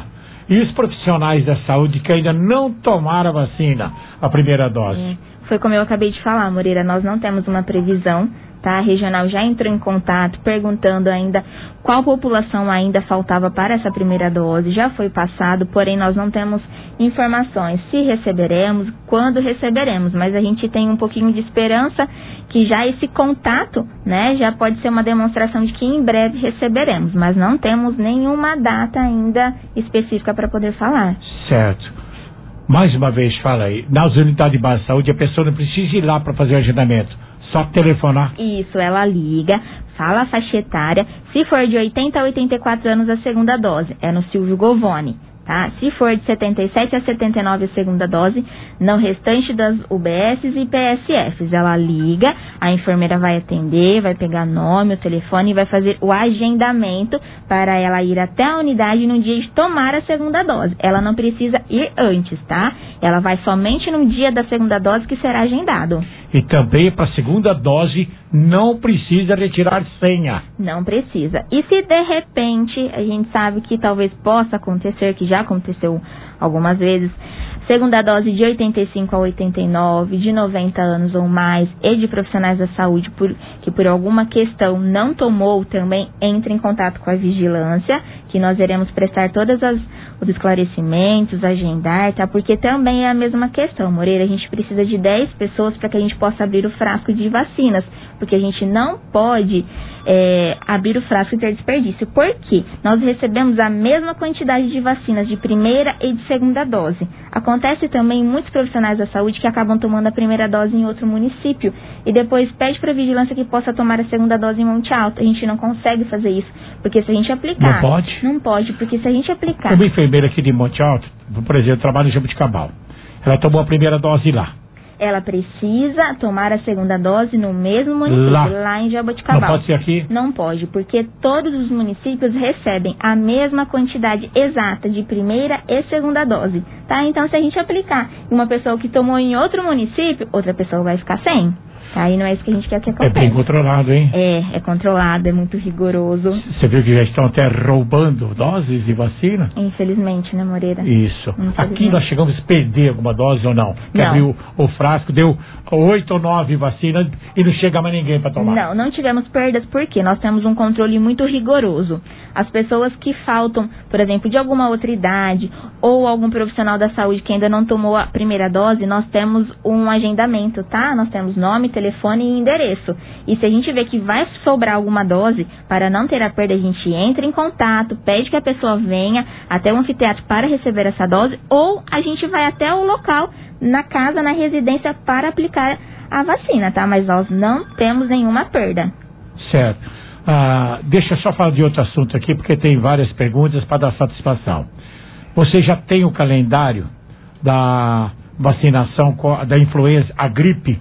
E os profissionais da saúde que ainda não tomaram a vacina, a primeira dose? É, foi como eu acabei de falar, Moreira, nós não temos uma previsão, tá? A regional já entrou em contato perguntando ainda qual população ainda faltava para essa primeira dose, já foi passado, porém nós não temos informações se receberemos, quando receberemos, mas a gente tem um pouquinho de esperança que já esse contato, né, já pode ser uma demonstração de que em breve receberemos, mas não temos nenhuma data ainda específica para poder falar. Certo. Mais uma vez, fala aí, nas unidades de base de saúde a pessoa não precisa ir lá para fazer o agendamento, só telefonar. Isso, ela liga, fala a faixa etária, se for de oitenta a oitenta e quatro anos a segunda dose, é no Silvio Govoni, tá? Se for de setenta e sete a setenta e nove a segunda dose, no restante das U B S e P S Fs, ela liga, a enfermeira vai atender, vai pegar nome, o telefone e vai fazer o agendamento para ela ir até a unidade no dia de tomar a segunda dose. Ela não precisa ir antes, tá? Ela vai somente no dia da segunda dose que será agendado. E também para a segunda dose não precisa retirar senha. Não precisa. E se de repente, a gente sabe que talvez possa acontecer, que já aconteceu algumas vezes, segunda dose de oitenta e cinco a oitenta e nove, de noventa anos ou mais, e de profissionais da saúde por, que por alguma questão não tomou, também entre em contato com a vigilância, que nós iremos prestar todos as, os esclarecimentos, agendar, tá? Porque também é a mesma questão, Moreira, a gente precisa de dez pessoas para que a gente possa abrir o frasco de vacinas, porque a gente não pode é, abrir o frasco e ter desperdício. Por quê? Nós recebemos a mesma quantidade de vacinas de primeira e de segunda dose. Acontece também muitos profissionais da saúde que acabam tomando a primeira dose em outro município e depois pede para a vigilância que possa tomar a segunda dose em Monte Alto. A gente não consegue fazer isso, porque se a gente aplicar... Não pode? Não pode, porque se a gente aplicar... Uma enfermeira aqui de Monte Alto, por exemplo, trabalha em Jabuticabal. Ela tomou a primeira dose lá. Ela precisa tomar a segunda dose no mesmo município, lá, lá em Jaboticabal. Não pode ser aqui? Não pode, porque todos os municípios recebem a mesma quantidade exata de primeira e segunda dose, tá? Então, se a gente aplicar em uma pessoa que tomou em outro município, outra pessoa vai ficar sem. Aí não é isso que a gente quer que aconteça. É bem controlado, hein? É, é controlado, é muito rigoroso. Você viu que já estão até roubando doses de vacina? Infelizmente, né, Moreira? Isso. Aqui nós chegamos a perder alguma dose ou não? Que não. Abriu o frasco, deu oito ou nove vacinas e não chega mais ninguém para tomar. Não, não tivemos perdas porque nós temos um controle muito rigoroso. As pessoas que faltam, por exemplo, de alguma outra idade ou algum profissional da saúde que ainda não tomou a primeira dose, nós temos um agendamento, tá? Nós temos nome, telefone e endereço. E se a gente vê que vai sobrar alguma dose, para não ter a perda, a gente entra em contato, pede que a pessoa venha até o anfiteatro para receber essa dose, ou a gente vai até o local, na casa, na residência, para aplicar a vacina, tá? Mas nós não temos nenhuma perda. Certo. Ah, deixa eu só falar de outro assunto aqui, porque tem várias perguntas para dar satisfação. Você já tem o calendário da vacinação da influenza, a gripe?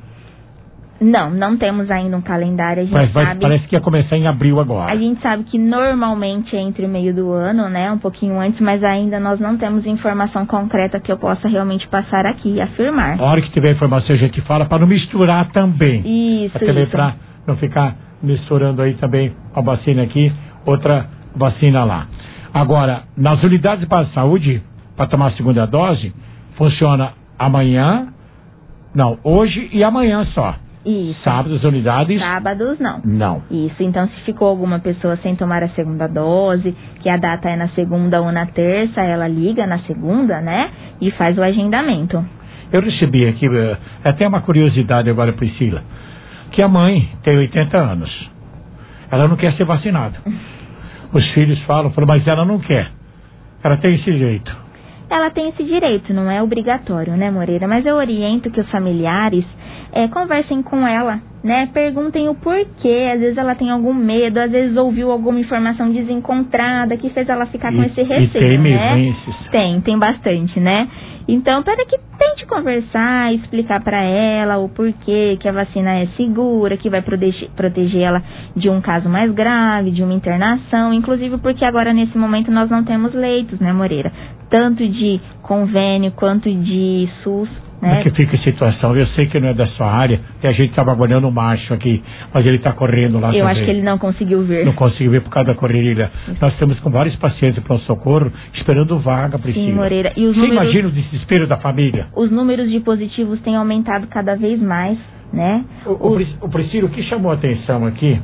Não, não temos ainda um calendário, a gente Mas vai, sabe... parece que ia começar em abril agora. A gente sabe que normalmente é entre o meio do ano, né, um pouquinho antes, mas ainda nós não temos informação concreta que eu possa realmente passar aqui e afirmar. A hora que tiver informação a gente fala, para não misturar também. Isso, Até isso. Para não ficar misturando aí também a vacina aqui, outra vacina lá. Agora, nas unidades de saúde, para tomar a segunda dose, funciona amanhã, não, hoje e amanhã só. Isso. Sábados, unidades? Sábados, não. Não. Isso, então se ficou alguma pessoa sem tomar a segunda dose, que a data é na segunda ou na terça, ela liga na segunda, né, e faz o agendamento. Eu recebi aqui, até uma curiosidade agora, Priscila, que a mãe tem oitenta anos. Ela não quer ser vacinada. Os filhos falam, falam, mas ela não quer. Ela tem esse jeito. Ela tem esse direito, não é obrigatório, né, Moreira? Mas eu oriento que os familiares é, conversem com ela, né? Perguntem o porquê. Às vezes ela tem algum medo, às vezes ouviu alguma informação desencontrada que fez ela ficar e, com esse receio, e tem né? Mesmo Tem, tem bastante, né? Então, para que tente conversar, explicar para ela o porquê que a vacina é segura, que vai proteger, proteger ela de um caso mais grave, de uma internação, inclusive porque agora nesse momento nós não temos leitos, né, Moreira? Tanto de convênio quanto de SUS Como é que fica a situação? Eu sei que não é da sua área, e a gente estava olhando o macho aqui, mas ele está correndo lá. Eu também. acho que ele não conseguiu ver. Não conseguiu ver por causa da correria. Nós estamos com vários pacientes para o socorro, esperando vaga, Priscila. Sim, Moreira. E os Você números, imagina o desespero da família? Os números de positivos têm aumentado cada vez mais, né? O, o, os... o Priscila, o que chamou a atenção aqui,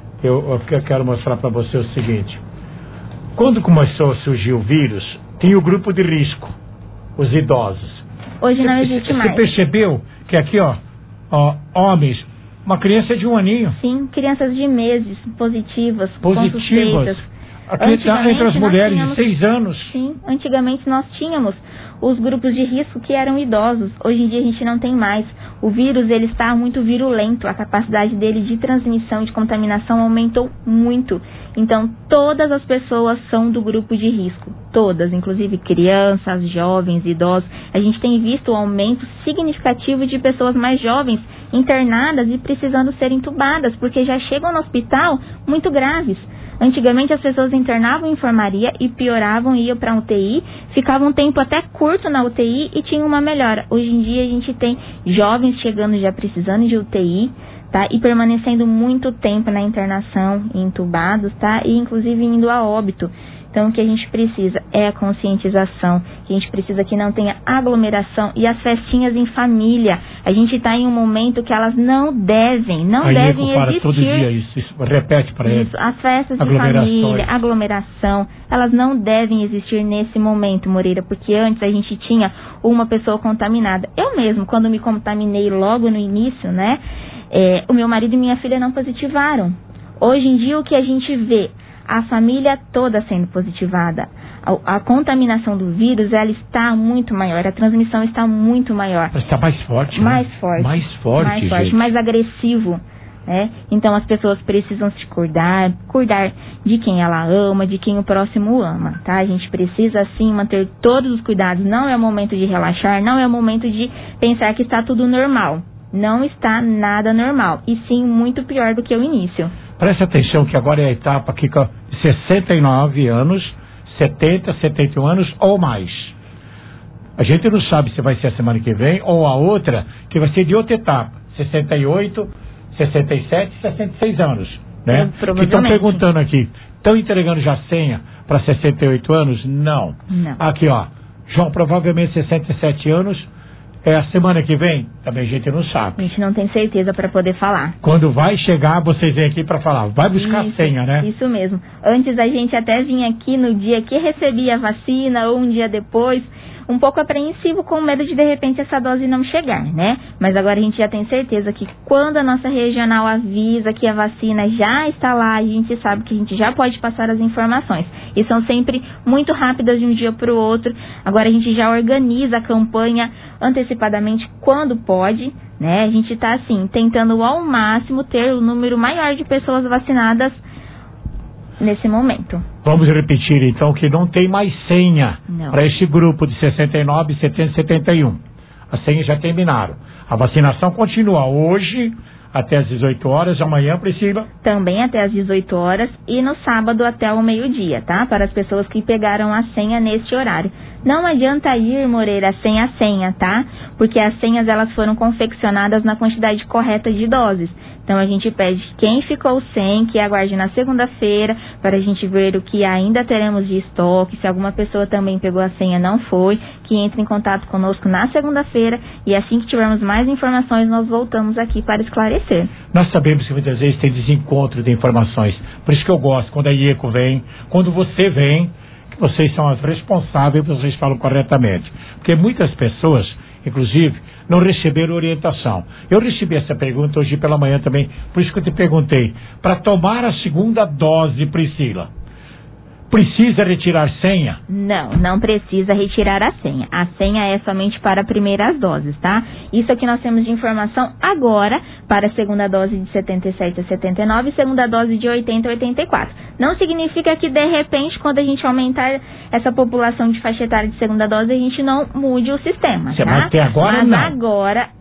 eu, eu quero mostrar para você o seguinte. Quando começou a surgir o vírus, tinha o grupo de risco, os idosos. Hoje não existe mais. Você percebeu que aqui, ó, ó, homens, uma criança de um aninho. Sim, crianças de meses positivas, positivas. Aqui está entre as mulheres tínhamos, de seis anos. Sim, antigamente nós tínhamos os grupos de risco que eram idosos. Hoje em dia a gente não tem mais. O vírus, ele está muito virulento. A capacidade dele de transmissão, de contaminação aumentou muito. Então, todas as pessoas são do grupo de risco. Todas, inclusive crianças, jovens, idosos. A gente tem visto um aumento significativo de pessoas mais jovens internadas e precisando ser entubadas, porque já chegam no hospital muito graves. Antigamente as pessoas internavam em enfermaria e pioravam, iam para a U T I, ficavam um tempo até curto na U T I e tinham uma melhora. Hoje em dia a gente tem jovens chegando já precisando de U T I, tá? E permanecendo muito tempo na internação, entubados, tá? E inclusive indo a óbito. Então, o que a gente precisa é a conscientização, que a gente precisa que não tenha aglomeração e as festinhas em família. A gente está em um momento que elas não devem, não Aí devem para existir. Todo dia isso, isso repete para ele. As festas de família, aglomeração, elas não devem existir nesse momento, Moreira, porque antes a gente tinha uma pessoa contaminada. Eu mesmo, quando me contaminei logo no início, né, é, o meu marido e minha filha não positivaram. Hoje em dia, o que a gente vê? A família toda sendo positivada. A, a contaminação do vírus, ela está muito maior. A transmissão está muito maior. Está mais forte, Mais né? forte. Mais forte, mais forte, gente. mais agressivo. Né? Então, as pessoas precisam se cuidar, cuidar de quem ela ama, de quem o próximo ama, tá? A gente precisa, sim, manter todos os cuidados. Não é o momento de relaxar, não é o momento de pensar que está tudo normal. Não está nada normal. E, sim, muito pior do que o início. Preste atenção que agora é a etapa aqui com sessenta e nove anos, setenta, setenta e um anos ou mais. A gente não sabe se vai ser a semana que vem ou a outra, que vai ser de outra etapa. sessenta e oito, sessenta e sete, sessenta e seis anos. Né? Que estão perguntando aqui, estão entregando já senha para sessenta e oito anos? Não. Não. Aqui, ó, João, provavelmente sessenta e sete anos. É a semana que vem? Também a gente não sabe. A gente não tem certeza para poder falar. Quando vai chegar, vocês vêm aqui para falar. Vai buscar isso, a senha, né? Isso mesmo. Antes a gente até vinha aqui no dia que recebia a vacina ou um dia depois, um pouco apreensivo, com medo de de repente essa dose não chegar, né? Mas agora a gente já tem certeza que quando a nossa regional avisa que a vacina já está lá, a gente sabe que a gente já pode passar as informações. E são sempre muito rápidas de um dia para o outro. Agora a gente já organiza a campanha antecipadamente quando pode, né? A gente está assim, tentando ao máximo ter o número maior de pessoas vacinadas nesse momento. Vamos repetir então que não tem mais senha para esse grupo de sessenta e nove, setenta e setenta e um. As senhas já terminaram. A vacinação continua hoje até às dezoito horas, amanhã, Priscila? Também até às dezoito horas e no sábado até o meio-dia, tá? Para as pessoas que pegaram a senha neste horário. Não adianta ir, Moreira, sem a senha, tá? Porque as senhas, elas foram confeccionadas na quantidade correta de doses. Então, a gente pede quem ficou sem, que aguarde na segunda-feira, para a gente ver o que ainda teremos de estoque. Se alguma pessoa também pegou a senha, não foi, que entre em contato conosco na segunda-feira. E assim que tivermos mais informações, nós voltamos aqui para esclarecer. Nós sabemos que muitas vezes tem desencontro de informações. Por isso que eu gosto, quando a IECO vem, quando você vem, que vocês são as responsáveis, vocês falam corretamente. Porque muitas pessoas, inclusive, não receberam orientação. Eu recebi essa pergunta hoje pela manhã também, por isso que eu te perguntei. Para tomar a segunda dose, Priscila, precisa retirar senha? Não, não precisa retirar a senha. A senha é somente para primeiras doses, tá? Isso aqui nós temos de informação agora para a segunda dose de setenta e sete a setenta e nove e segunda dose de oitenta a oitenta e quatro. Não significa que, de repente, quando a gente aumentar essa população de faixa etária de segunda dose, a gente não mude o sistema, Você tá? vai ter agora, Mas não. agora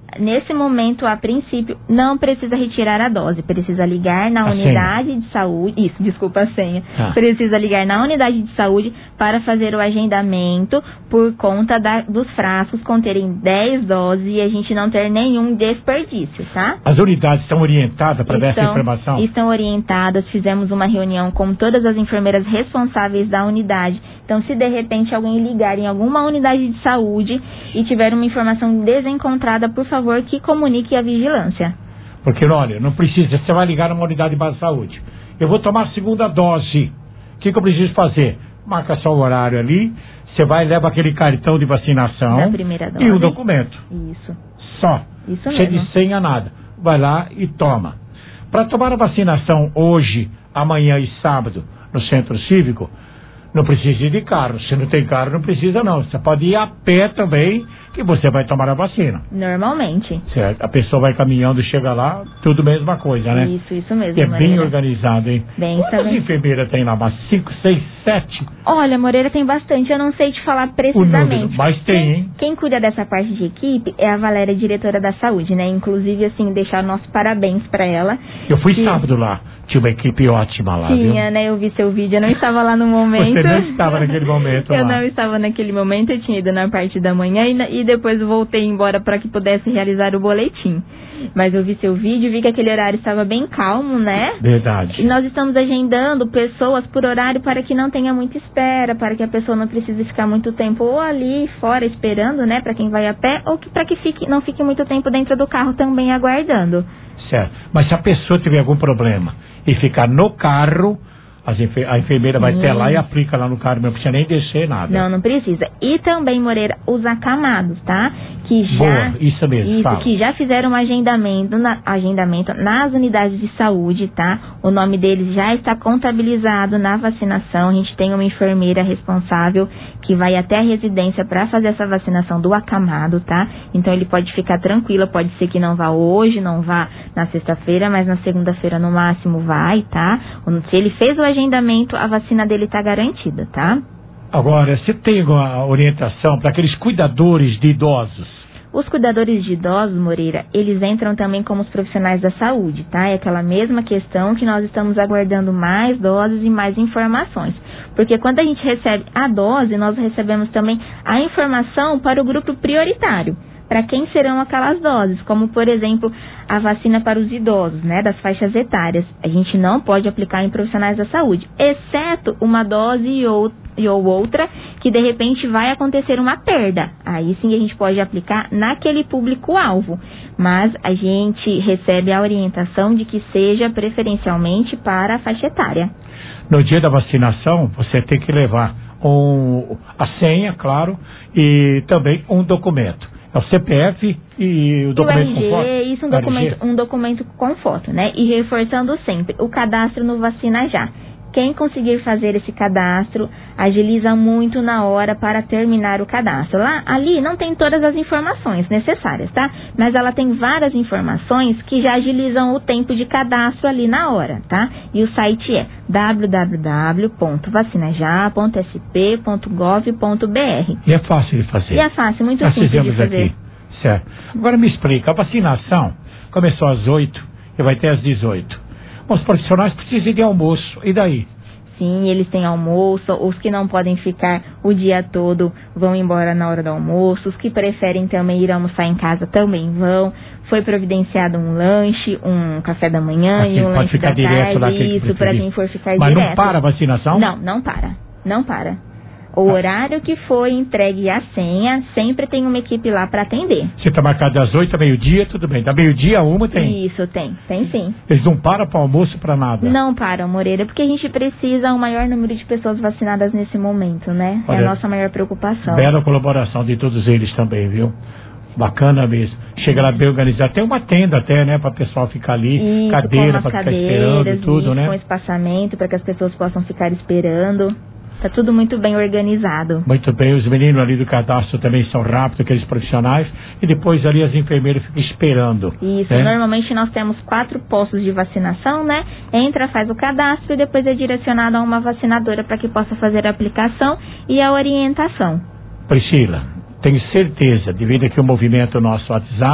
nesse momento, a princípio, não precisa retirar a dose. Precisa ligar na A unidade senha. de saúde. Isso, desculpa a senha. Ah. Precisa ligar na unidade de saúde para fazer o agendamento por conta da, dos frascos conterem dez doses e a gente não ter nenhum desperdício, tá? As unidades estão orientadas para dar essa Estão- informação? Estão orientadas, fizemos uma reunião com todas as enfermeiras responsáveis da unidade. Então, se de repente alguém ligar em alguma unidade de saúde e tiver uma informação desencontrada, por favor, que comunique a vigilância. Porque, olha, não precisa, você vai ligar numa unidade de base de saúde. Eu vou tomar a segunda dose. O que, que eu preciso fazer? Marca só o horário ali, você vai e leva aquele cartão de vacinação Da primeira dose. e o documento. Isso. Só. Isso Cheio mesmo. de senha, nada. Vai lá e toma. Para tomar a vacinação hoje, amanhã e sábado no centro cívico, não precisa ir de carro. Se não tem carro, não precisa não. Você pode ir a pé também, que você vai tomar a vacina. Normalmente. Certo? A pessoa vai caminhando, chega lá, tudo mesma coisa, né? Isso, isso mesmo. E é bem Moreira. organizado, hein? Bem, Quantas tá bem. enfermeiras tem lá? Umas cinco, seis, sete? Olha, Moreira, tem bastante. Eu não sei te falar precisamente. número, mas tem, quem, hein? Quem cuida dessa parte de equipe é a Valéria, diretora da saúde, né? Inclusive, assim, deixar nossos parabéns pra ela. Eu fui Que- sábado lá. Tinha uma equipe ótima lá, viu? Tinha, né? Eu vi seu vídeo. Eu não estava lá no momento. Você não estava naquele momento Eu lá. não estava naquele momento. Eu tinha ido na parte da manhã e, na- e depois voltei embora para que pudesse realizar o boletim. Mas eu vi seu vídeo, vi que aquele horário estava bem calmo, né? Verdade. E nós estamos agendando pessoas por horário para que não tenha muita espera, para que a pessoa não precise ficar muito tempo ou ali fora esperando, né? Para quem vai a pé, ou que, para que fique, não fique muito tempo dentro do carro também aguardando. Certo. Mas se a pessoa tiver algum problema e ficar no carro, as enfe- a enfermeira vai Sim. até lá e aplica lá no carro, não precisa nem descer nada. Não, não precisa. E também, Moreira, os acamados, tá? Que já, Boa, isso mesmo, Isso, fala. que já fizeram agendamento, na, agendamento nas unidades de saúde, tá? O nome deles já está contabilizado na vacinação. A gente tem uma enfermeira responsável que vai até a residência para fazer essa vacinação do acamado, tá? Então ele pode ficar tranquilo, pode ser que não vá hoje, não vá na sexta-feira, mas na segunda-feira no máximo vai, tá? Se ele fez o agendamento, a vacina dele tá garantida, tá? Agora, você tem uma orientação para aqueles cuidadores de idosos? Os cuidadores de idosos, Moreira, eles entram também como os profissionais da saúde, tá? É aquela mesma questão que nós estamos aguardando mais doses e mais informações. Porque quando a gente recebe a dose, nós recebemos também a informação para o grupo prioritário. Para quem serão aquelas doses, como, por exemplo, a vacina para os idosos, né, das faixas etárias. A gente não pode aplicar em profissionais da saúde, exceto uma dose e, ou, e ou outra que, de repente, vai acontecer uma perda. Aí sim a gente pode aplicar naquele público-alvo. Mas a gente recebe a orientação de que seja preferencialmente para a faixa etária. No dia da vacinação, você tem que levar um, a senha, claro, e também um documento. É o C P F e o documento o com foto? R G, isso, um O R G? documento, um documento com foto, né? E reforçando sempre, o cadastro no Vacina Já. Quem conseguir fazer esse cadastro, agiliza muito na hora para terminar o cadastro. Lá, ali não tem todas as informações necessárias, tá? Mas ela tem várias informações que já agilizam o tempo de cadastro ali na hora, tá? E o site é w w w ponto vacinajá ponto s p ponto gov ponto b r. E é fácil de fazer. E é fácil, muito Nós simples de fizemos fazer. aqui. Certo. Agora me explica, a vacinação começou às oito e vai até às dezoito. Os profissionais precisam de almoço, e daí? Sim, eles têm almoço, os que não podem ficar o dia todo vão embora na hora do almoço, os que preferem também ir almoçar em casa também vão. Foi providenciado um lanche, um café da manhã Assim, e um pode lanche ficar da direto lá, tarde, quem isso para preferir. quem for ficar Mas direto. não para a vacinação? Não, não para, não para. O horário que foi entregue a senha, sempre tem uma equipe lá para atender. Se está marcado das oito a meio-dia, tudo bem. Da meio-dia a uma tem. Isso, tem, tem sim. Eles não param para almoço, para nada. Não param, Moreira, porque a gente precisa o maior número de pessoas vacinadas nesse momento, né? Olha, é a nossa maior preocupação. Bela colaboração de todos eles também, viu? Bacana mesmo. Chega lá bem organizado. Tem uma tenda até, né? Para o pessoal ficar ali. Isso, cadeira com as para ficar esperando cadeiras, tudo, isso, né? com espaçamento para que as pessoas possam ficar esperando. Tá tudo muito bem organizado. Muito bem, os meninos ali do cadastro também são rápidos, aqueles profissionais, e depois ali as enfermeiras ficam esperando. Isso, né? normalmente nós temos quatro postos de vacinação, né? Entra, faz o cadastro e depois é direcionado a uma vacinadora para que possa fazer a aplicação e a orientação. Priscila, tenho certeza, devido aqui ao movimento nosso WhatsApp,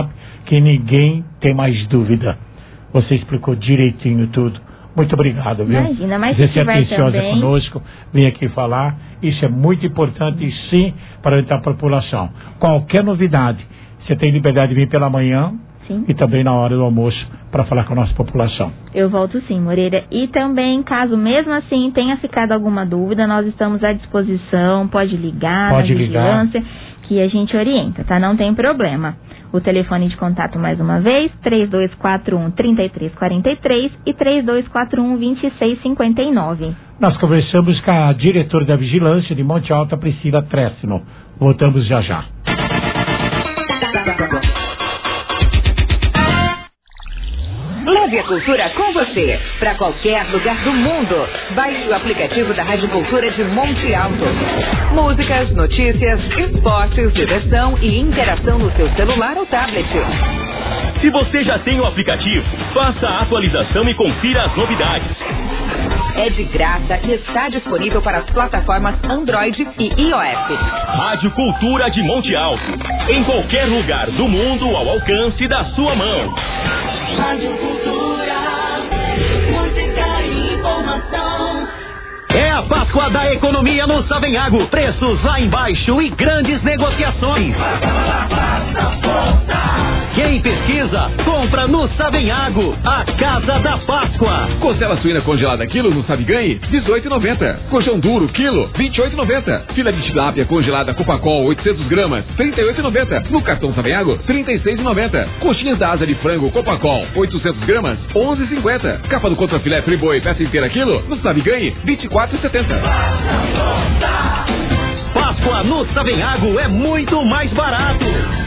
que ninguém tem mais dúvida. Você explicou direitinho tudo. Muito obrigado, viu? Imagina, mas se Você é tiver atenciosa também... conosco, vem aqui falar. Isso é muito importante, e sim, para a população. Qualquer novidade, você tem liberdade de vir pela manhã, sim, e também na hora do almoço, para falar com a nossa população. Eu volto sim, Moreira. E também, caso mesmo assim tenha ficado alguma dúvida, nós estamos à disposição. Pode ligar pode na ligar. vigilância, que a gente orienta, tá? Não tem problema. O telefone de contato mais uma vez, três dois quatro um, três três quatro três e três dois quatro um, dois seis cinco nove. Nós conversamos com a diretora da Vigilância de Monte Alto, Priscila Tressino. Voltamos já já. Leve a cultura com você para qualquer lugar do mundo. Baixe o aplicativo da Rádio Cultura de Monte Alto. Músicas, notícias, esportes, diversão e interação no seu celular ou tablet. Se você já tem o aplicativo, faça a atualização e confira as novidades. É de graça e está disponível para as plataformas Android e iOS. Rádio Cultura de Monte Alto. Em qualquer lugar do mundo, ao alcance da sua mão. Rádio Cultura, música e informação. É a Páscoa da economia no Savenhago. Preços lá embaixo e grandes negociações. Quem pesquisa, compra no Savenhago, a Casa da Páscoa. Costela suína congelada quilo no Sabe Ganhe, dezoito e noventa. Colchão duro quilo, vinte e oito e noventa. Filé de tilápia congelada Copacol, oitocentos gramas, trinta e oito e noventa. No cartão Savenhago, trinta e seis e noventa. Coxinhas da asa de frango Copacol, oitocentos gramas, onze e cinquenta. Capa do contrafilé Friboi, peça inteira quilo, no Sabe Ganhe, vinte e quatro e setenta. Páscoa no Savenhago é muito mais barato.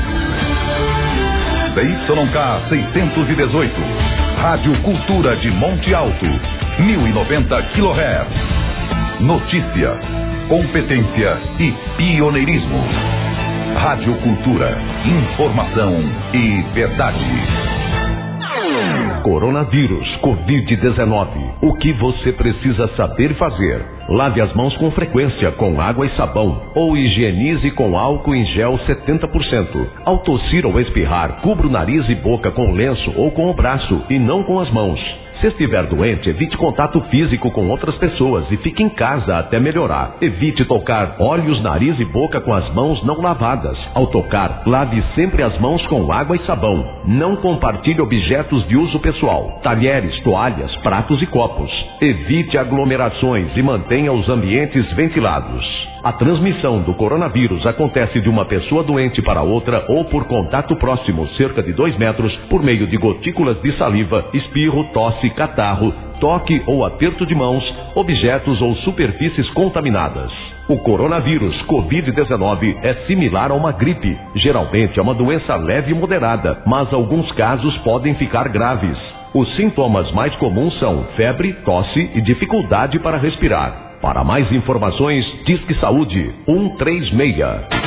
C Y K seiscentos e dezoito. Rádio Cultura de Monte Alto. mil e noventa quilohertz. Notícia, competência e pioneirismo. Rádio Cultura. Informação e verdade. Coronavírus, covid dezenove. O que você precisa saber fazer? Lave as mãos com frequência com água e sabão ou higienize com álcool em gel setenta por cento. Ao tossir ou espirrar, cubra o nariz e boca com lenço ou com o braço e não com as mãos. Se estiver doente, evite contato físico com outras pessoas e fique em casa até melhorar. Evite tocar olhos, nariz e boca com as mãos não lavadas. Ao tocar, lave sempre as mãos com água e sabão. Não compartilhe objetos de uso pessoal, talheres, toalhas, pratos e copos. Evite aglomerações e mantenha os ambientes ventilados. A transmissão do coronavírus acontece de uma pessoa doente para outra ou por contato próximo, cerca de dois metros, por meio de gotículas de saliva, espirro, tosse, catarro, toque ou aperto de mãos, objetos ou superfícies contaminadas. O coronavírus covid dezenove é similar a uma gripe. Geralmente é uma doença leve e moderada, mas alguns casos podem ficar graves. Os sintomas mais comuns são febre, tosse e dificuldade para respirar. Para mais informações, Disque Saúde um três seis.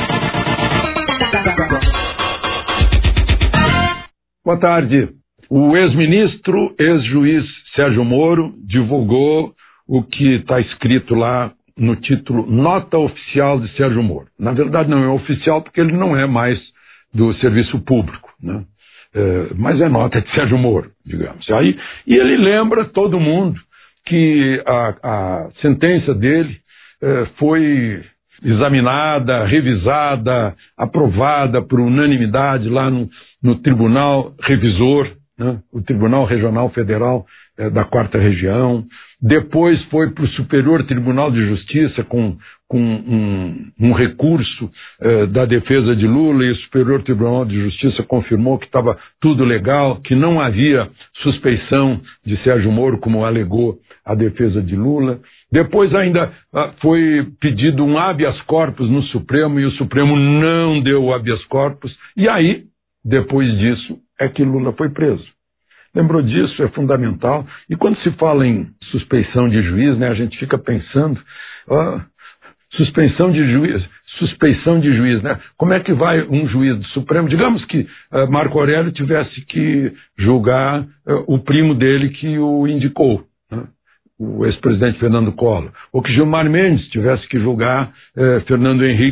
Boa tarde. O ex-ministro, ex-juiz Sérgio Moro divulgou o que está escrito lá no título Nota Oficial de Sérgio Moro. Na verdade não é oficial porque ele não é mais do serviço público, né? É, mas é nota de Sérgio Moro, digamos. Aí, e ele lembra todo mundo que a, a sentença dele eh, foi examinada, revisada, aprovada por unanimidade lá no, no Tribunal Revisor, né, o Tribunal Regional Federal eh, da Quarta Região. Depois foi para o Superior Tribunal de Justiça com, com um, um recurso eh, da defesa de Lula, e o Superior Tribunal de Justiça confirmou que estava tudo legal, que não havia suspeição de Sérgio Moro, como alegou a defesa de Lula. Depois ainda ah, foi pedido um habeas corpus no Supremo e o Supremo não deu o habeas corpus. E aí, depois disso, é que Lula foi preso. Lembrou disso? É fundamental. E quando se fala em suspeição de juiz, né, a gente fica pensando, ah, suspensão de juiz, suspeição de juiz, né? Como é que vai um juiz do Supremo? Digamos que ah, Marco Aurélio tivesse que julgar ah, o primo dele que o indicou, né? O ex-presidente Fernando Collor, ou que Gilmar Mendes tivesse que julgar eh, Fernando Henrique,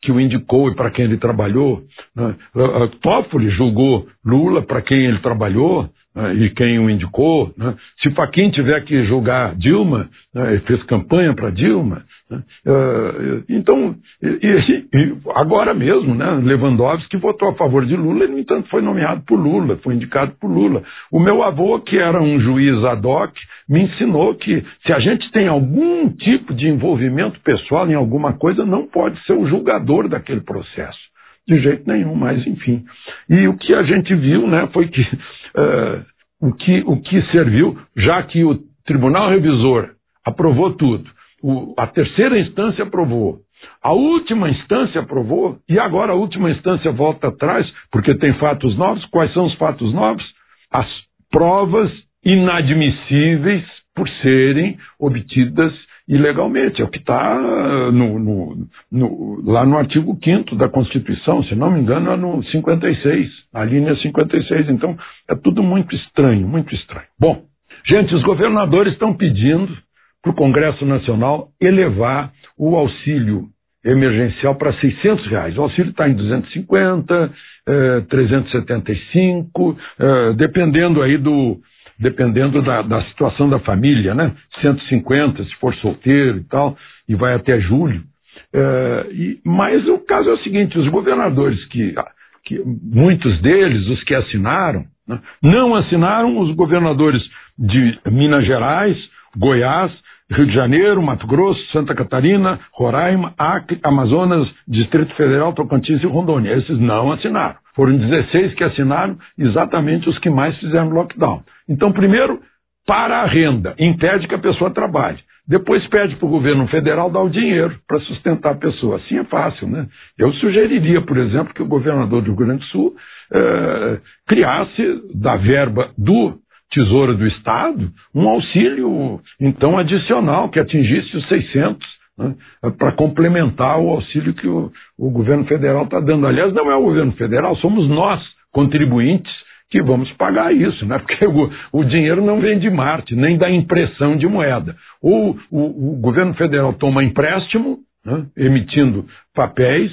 que o indicou e para quem ele trabalhou, né? Toffoli julgou Lula para quem ele trabalhou, né? E quem o indicou, né? Se Fachin tiver que julgar Dilma, né? Ele fez campanha para Dilma, né? Uh, então, e, e, e agora mesmo, né? Lewandowski votou a favor de Lula e, no entanto, foi nomeado por Lula, foi indicado por Lula. O meu avô, que era um juiz ad hoc, me ensinou que se a gente tem algum tipo de envolvimento pessoal em alguma coisa, não pode ser o julgador daquele processo. De jeito nenhum, mas enfim. E o que a gente viu, né, foi que, uh, o que o que serviu, já que o Tribunal Revisor aprovou tudo, o, a terceira instância aprovou, a última instância aprovou, e agora a última instância volta atrás, porque tem fatos novos. Quais são os fatos novos? As provas inadmissíveis por serem obtidas ilegalmente. É o que está no, no, no, lá no artigo quinto da Constituição, se não me engano é no cinquenta e seis, a linha cinquenta e seis. Então é tudo muito estranho, muito estranho. Bom, gente, os governadores estão pedindo para o Congresso Nacional elevar o auxílio emergencial para seiscentos reais. O auxílio está em duzentos e cinquenta, eh, trezentos e setenta e cinco, eh, dependendo aí do dependendo da, da situação da família, né? cento e cinquenta se for solteiro e tal, e vai até julho. É, e, mas o caso é o seguinte, os governadores, que, que muitos deles, os que assinaram, né? Não assinaram os governadores de Minas Gerais, Goiás, Rio de Janeiro, Mato Grosso, Santa Catarina, Roraima, Acre, Amazonas, Distrito Federal, Tocantins e Rondônia. Esses não assinaram. Foram dezesseis que assinaram, exatamente os que mais fizeram lockdown. Então, primeiro, para a renda, impede que a pessoa trabalhe. Depois pede para o governo federal dar o dinheiro para sustentar a pessoa. Assim é fácil, né? Eu sugeriria, por exemplo, que o governador do Rio Grande do Sul eh, criasse da verba do Tesouro do Estado um auxílio, então, adicional, que atingisse os seiscentos, né, para complementar o auxílio que o, o governo federal está dando. Aliás, não é o governo federal, somos nós, contribuintes, que vamos pagar isso, né? Porque o, o dinheiro não vem de Marte, nem da impressão de moeda. Ou o, o governo federal toma empréstimo, né, emitindo papéis,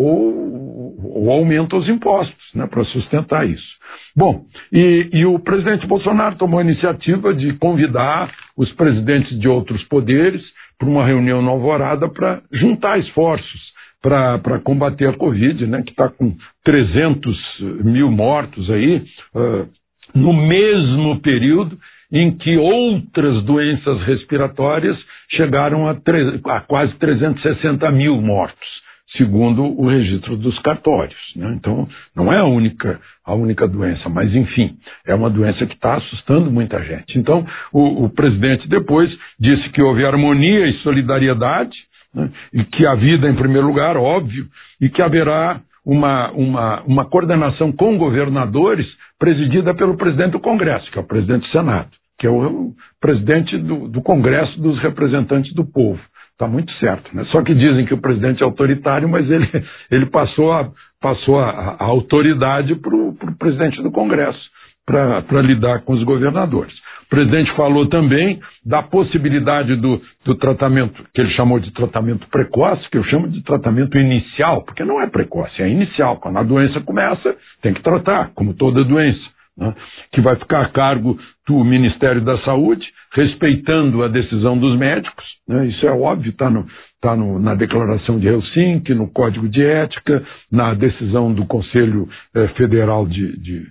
ou, ou aumenta os impostos, né, para sustentar isso. Bom, e, e o presidente Bolsonaro tomou a iniciativa de convidar os presidentes de outros poderes para uma reunião na Alvorada para juntar esforços para combater a Covid, né, que está com trezentos mil mortos aí, uh, no mesmo período em que outras doenças respiratórias chegaram a, a quase trezentos e sessenta mil mortos, segundo o registro dos cartórios, né? Então, não é a única, a única doença, mas, enfim, é uma doença que está assustando muita gente. Então, o, o presidente depois disse que houve harmonia e solidariedade, né? E que a vida em primeiro lugar, óbvio, e que haverá uma, uma, uma coordenação com governadores presidida pelo presidente do Congresso, que é o presidente do Senado, que é o, o presidente do, do Congresso dos representantes do povo. Está muito certo, né? Só que dizem que o presidente é autoritário, mas ele, ele passou a, passou a, a autoridade para o presidente do Congresso, para lidar com os governadores. O presidente falou também da possibilidade do, do tratamento, que ele chamou de tratamento precoce, que eu chamo de tratamento inicial, porque não é precoce, é inicial. Quando a doença começa, tem que tratar, como toda doença, né? Que vai ficar a cargo do Ministério da Saúde, respeitando a decisão dos médicos, né? Isso é óbvio, está no, tá no, na Declaração de Helsinki, no Código de Ética, na decisão do Conselho eh, Federal de, de,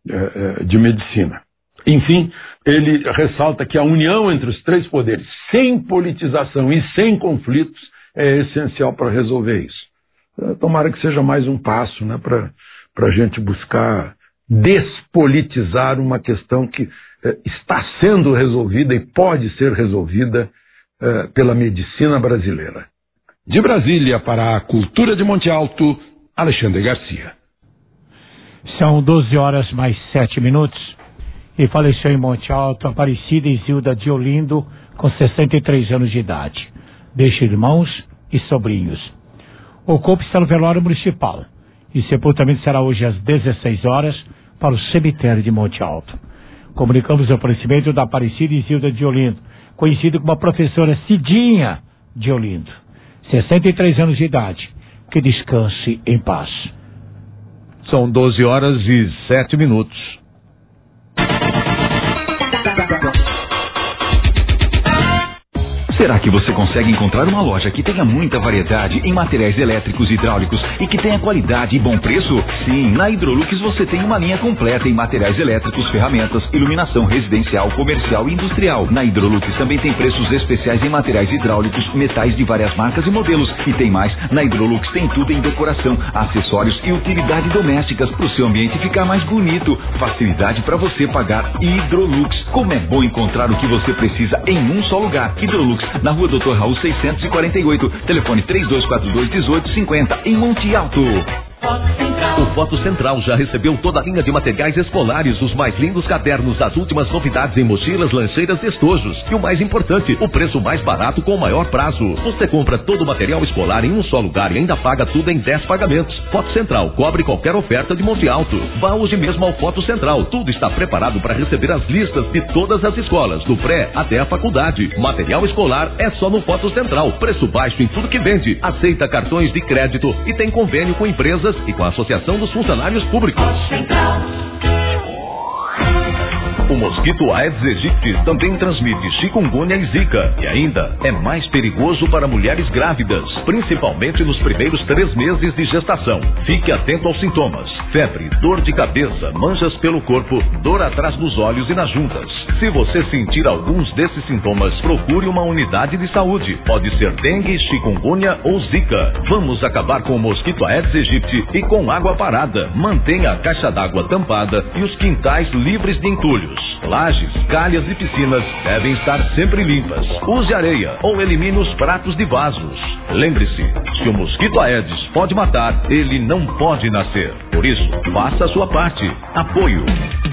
eh, de Medicina. Enfim, ele ressalta que a união entre os três poderes, sem politização e sem conflitos, é essencial para resolver isso. Tomara que seja mais um passo, né, para a gente buscar despolitizar uma questão que eh, está sendo resolvida e pode ser resolvida eh, pela medicina brasileira. De Brasília para a Cultura de Monte Alto, Alexandre Garcia. São doze horas mais sete minutos. E faleceu em Monte Alto Aparecida Isilda de Olindo, com sessenta e três anos de idade. Deixa irmãos e sobrinhos. O corpo está no velório municipal. E sepultamento será hoje às dezesseis horas para o cemitério de Monte Alto. Comunicamos o falecimento da Aparecida Isilda de Olindo, conhecida como a professora Cidinha de Olindo. sessenta e três anos de idade. que descanse em paz. São doze horas e sete minutos. Será que você consegue encontrar uma loja que tenha muita variedade em materiais elétricos e hidráulicos e que tenha qualidade e bom preço? Sim, na Hidrolux você tem uma linha completa em materiais elétricos, ferramentas, iluminação residencial, comercial e industrial. Na Hidrolux também tem preços especiais em materiais hidráulicos, metais de várias marcas e modelos. E tem mais, na Hidrolux tem tudo em decoração, acessórios e utilidades domésticas para o seu ambiente ficar mais bonito. Facilidade para você pagar. Hidrolux. Como é bom encontrar o que você precisa em um só lugar. Hidrolux, na rua Doutor Raul seiscentos e quarenta e oito, telefone três dois quatro dois, um oito cinco zero, em Monte Alto. O Foto Central já recebeu toda a linha de materiais escolares, os mais lindos cadernos, as últimas novidades em mochilas, lancheiras e estojos. E o mais importante, o preço mais barato com o maior prazo. Você compra todo o material escolar em um só lugar e ainda paga tudo em dez pagamentos. Foto Central cobre qualquer oferta de Monte Alto. Vá hoje mesmo ao Foto Central. Tudo está preparado para receber as listas de todas as escolas, do pré até a faculdade. Material escolar é só no Foto Central. Preço baixo em tudo que vende. Aceita cartões de crédito e tem convênio com empresas e com a Associação dos Funcionários Públicos. O mosquito Aedes aegypti também transmite chikungunya e zika e ainda é mais perigoso para mulheres grávidas, principalmente nos primeiros três meses de gestação. Fique atento aos sintomas: febre, dor de cabeça, manchas pelo corpo, dor atrás dos olhos e nas juntas. Se você sentir alguns desses sintomas, procure uma unidade de saúde. Pode ser dengue, chikungunya ou zika. Vamos acabar com o mosquito Aedes aegypti e com água parada. Mantenha a caixa d'água tampada e os quintais livres de entulhos. Lajes, calhas e piscinas devem estar sempre limpas. Use areia ou elimine os pratos de vasos. Lembre-se, se o mosquito Aedes pode matar, ele não pode nascer. Por isso, faça a sua parte. Apoio.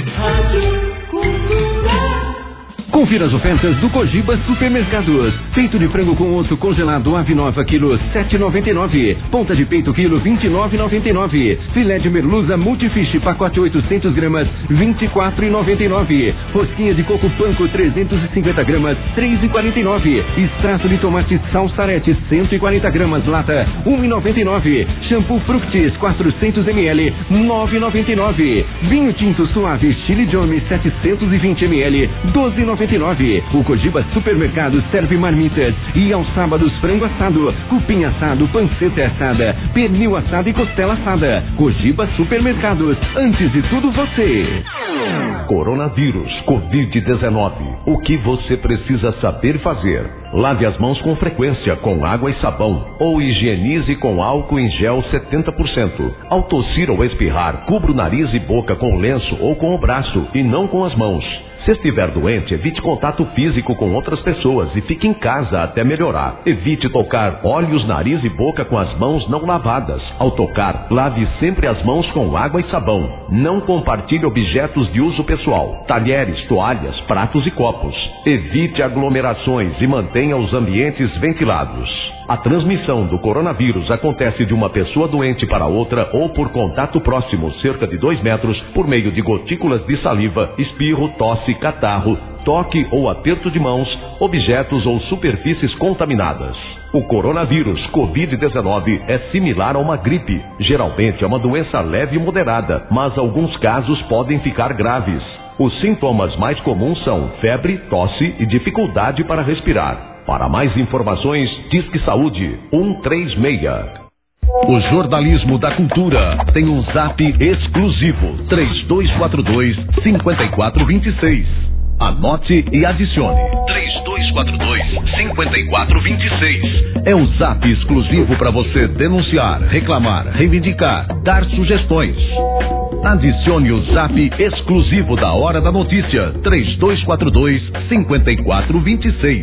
Confira as ofertas do Cogiba Supermercados. Peito de frango com osso congelado ave nova quilo sete reais e noventa e nove centavos. Ponta de peito quilo vinte e nove reais e noventa e nove centavos. Filé de merluza multifish pacote oitocentos gramas vinte e quatro reais e noventa e nove centavos. Rosquinha de coco panko trezentos e cinquenta gramas três reais e quarenta e nove centavos. Extrato de tomate salsarete cento e quarenta gramas lata um real e noventa e nove centavos. Shampoo Fructis quatrocentos mililitros nove reais e noventa e nove centavos. Vinho tinto suave Chili Johnny setecentos e vinte mililitros doze reais e noventa e nove centavos. O Cogiba Supermercado serve marmitas e aos sábados frango assado, cupim assado, panceta assada, pernil assado e costela assada. Cogiba Supermercados, antes de tudo você. Coronavírus, covid dezenove. O que você precisa saber fazer? Lave as mãos com frequência com água e sabão ou higienize com álcool em gel setenta por cento. Ao tossir ou espirrar, cubra o nariz e boca com lenço ou com o braço e não com as mãos. Se estiver doente, evite contato físico com outras pessoas e fique em casa até melhorar. Evite tocar olhos, nariz e boca com as mãos não lavadas. Ao tocar, lave sempre as mãos com água e sabão. Não compartilhe objetos de uso pessoal, talheres, toalhas, pratos e copos. Evite aglomerações e mantenha os ambientes ventilados. A transmissão do coronavírus acontece de uma pessoa doente para outra ou por contato próximo, cerca de dois metros, por meio de gotículas de saliva, espirro, tosse, catarro, toque ou aperto de mãos, objetos ou superfícies contaminadas. O coronavírus covid dezenove é similar a uma gripe. Geralmente é uma doença leve e moderada, mas alguns casos podem ficar graves. Os sintomas mais comuns são febre, tosse e dificuldade para respirar. Para mais informações, Disque Saúde um três seis. O jornalismo da cultura tem um zap exclusivo três dois quatro dois, cinco quatro dois seis. Anote e adicione três dois quatro dois, cinco quatro dois seis. É o zap exclusivo para você denunciar, reclamar, reivindicar, dar sugestões. Adicione o zap exclusivo da Hora da Notícia três dois quatro dois, cinco quatro dois seis.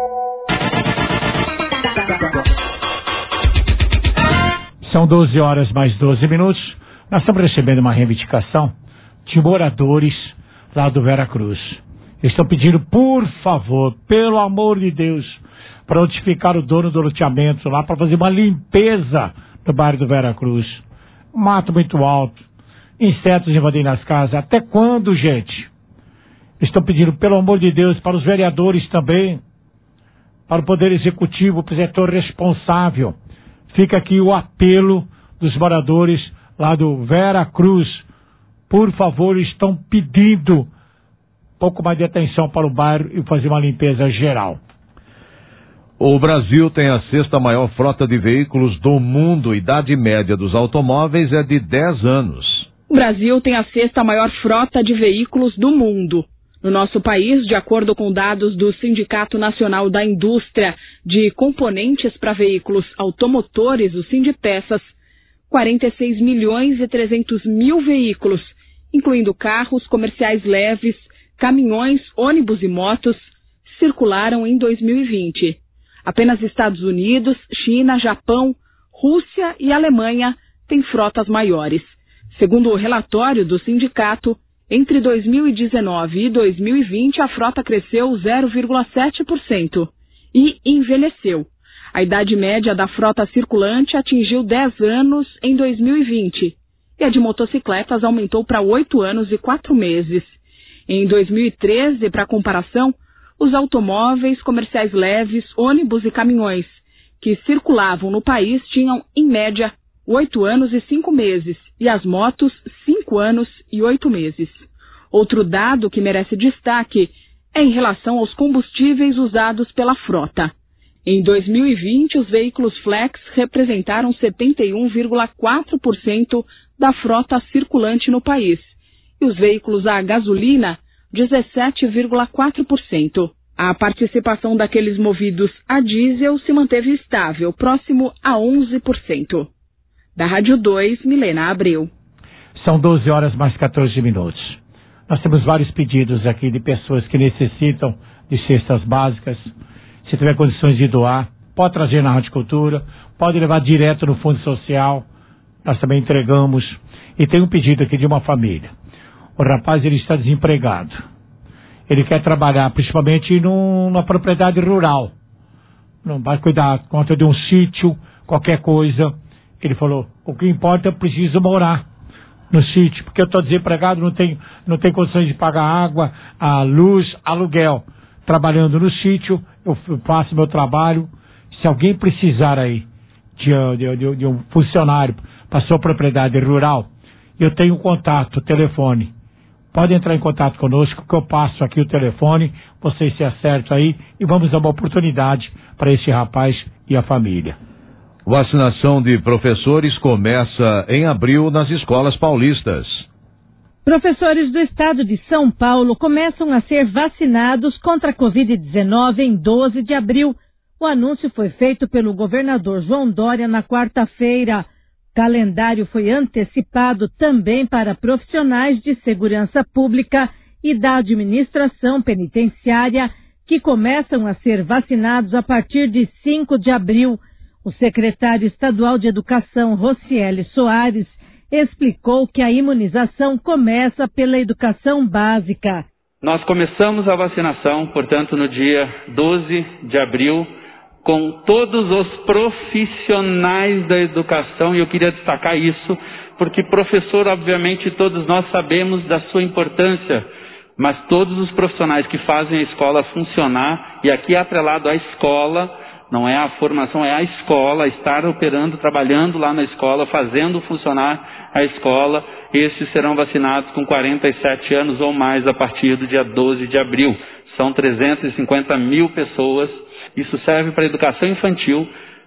São doze horas mais doze minutos. Nós estamos recebendo uma reivindicação de moradores lá do Veracruz. Eles estão pedindo, por favor, pelo amor de Deus, para notificar o dono do loteamento lá para fazer uma limpeza no bairro do Veracruz. Mato muito alto, insetos invadindo as casas. Até quando, gente? Eles estão pedindo, pelo amor de Deus, para os vereadores também, para o Poder Executivo, para o setor responsável, fica aqui o apelo dos moradores lá do Vera Cruz. Por favor, estão pedindo um pouco mais de atenção para o bairro e fazer uma limpeza geral. O Brasil tem a sexta maior frota de veículos do mundo. Idade média dos automóveis é de dez anos. O Brasil tem a sexta maior frota de veículos do mundo. No nosso país, de acordo com dados do Sindicato Nacional da Indústria de Componentes para Veículos Automotores, o Sindipeças, quarenta e seis milhões e trezentos mil veículos, incluindo carros comerciais leves, caminhões, ônibus e motos, circularam em dois mil e vinte. Apenas Estados Unidos, China, Japão, Rússia e Alemanha têm frotas maiores. Segundo o relatório do sindicato, entre dois mil e dezenove e dois mil e vinte a frota cresceu zero vírgula sete por cento e envelheceu. A idade média da frota circulante atingiu dez anos em dois mil e vinte e a de motocicletas aumentou para oito anos e quatro meses. Em dois mil e treze, para comparação, os automóveis comerciais leves, ônibus e caminhões que circulavam no país tinham, em média, oito anos e cinco meses, e as motos, cinco anos e oito meses. Outro dado que merece destaque é em relação aos combustíveis usados pela frota. Em dois mil e vinte, os veículos flex representaram setenta e um vírgula quatro por cento da frota circulante no país, e os veículos a gasolina, dezessete vírgula quatro por cento. A participação daqueles movidos a diesel se manteve estável, próximo a onze por cento. Da Rádio dois, Milena Abreu. São doze horas mais quatorze minutos. Nós temos vários pedidos aqui de pessoas que necessitam de cestas básicas. Se tiver condições de doar, pode trazer na Rádio Cultura, pode levar direto no Fundo Social. Nós também entregamos. E tem um pedido aqui de uma família. O rapaz, ele está desempregado. Ele quer trabalhar principalmente num, numa propriedade rural. Não vai cuidar conta de um sítio, qualquer coisa. Ele falou, o que importa é preciso morar no sítio, porque eu estou desempregado, não tenho, não tenho condições de pagar água, a luz, aluguel. Trabalhando no sítio, eu faço meu trabalho. Se alguém precisar aí de, de, de, de um funcionário para sua propriedade rural, eu tenho um contato, telefone. Pode entrar em contato conosco, que eu passo aqui o telefone, vocês se acertam aí e vamos dar uma oportunidade para esse rapaz e a família. Vacinação de professores começa em abril nas escolas paulistas. Professores do estado de São Paulo começam a ser vacinados contra a covid dezenove em doze de abril. O anúncio foi feito pelo governador João Dória na quarta-feira. O calendário foi antecipado também para profissionais de segurança pública e da administração penitenciária, que começam a ser vacinados a partir de cinco de abril. O secretário estadual de Educação, Rocieli Soares, explicou que a imunização começa pela educação básica. Nós começamos a vacinação, portanto, no dia doze de abril, com todos os profissionais da educação, e eu queria destacar isso, porque professor, obviamente, todos nós sabemos da sua importância, mas todos os profissionais que fazem a escola funcionar, e aqui atrelado à escola, não é a formação, é a escola, estar operando, trabalhando lá na escola, fazendo funcionar a escola, esses serão vacinados com quarenta e sete anos ou mais a partir do dia doze de abril. São trezentos e cinquenta mil pessoas. Isso serve para a educação infantil,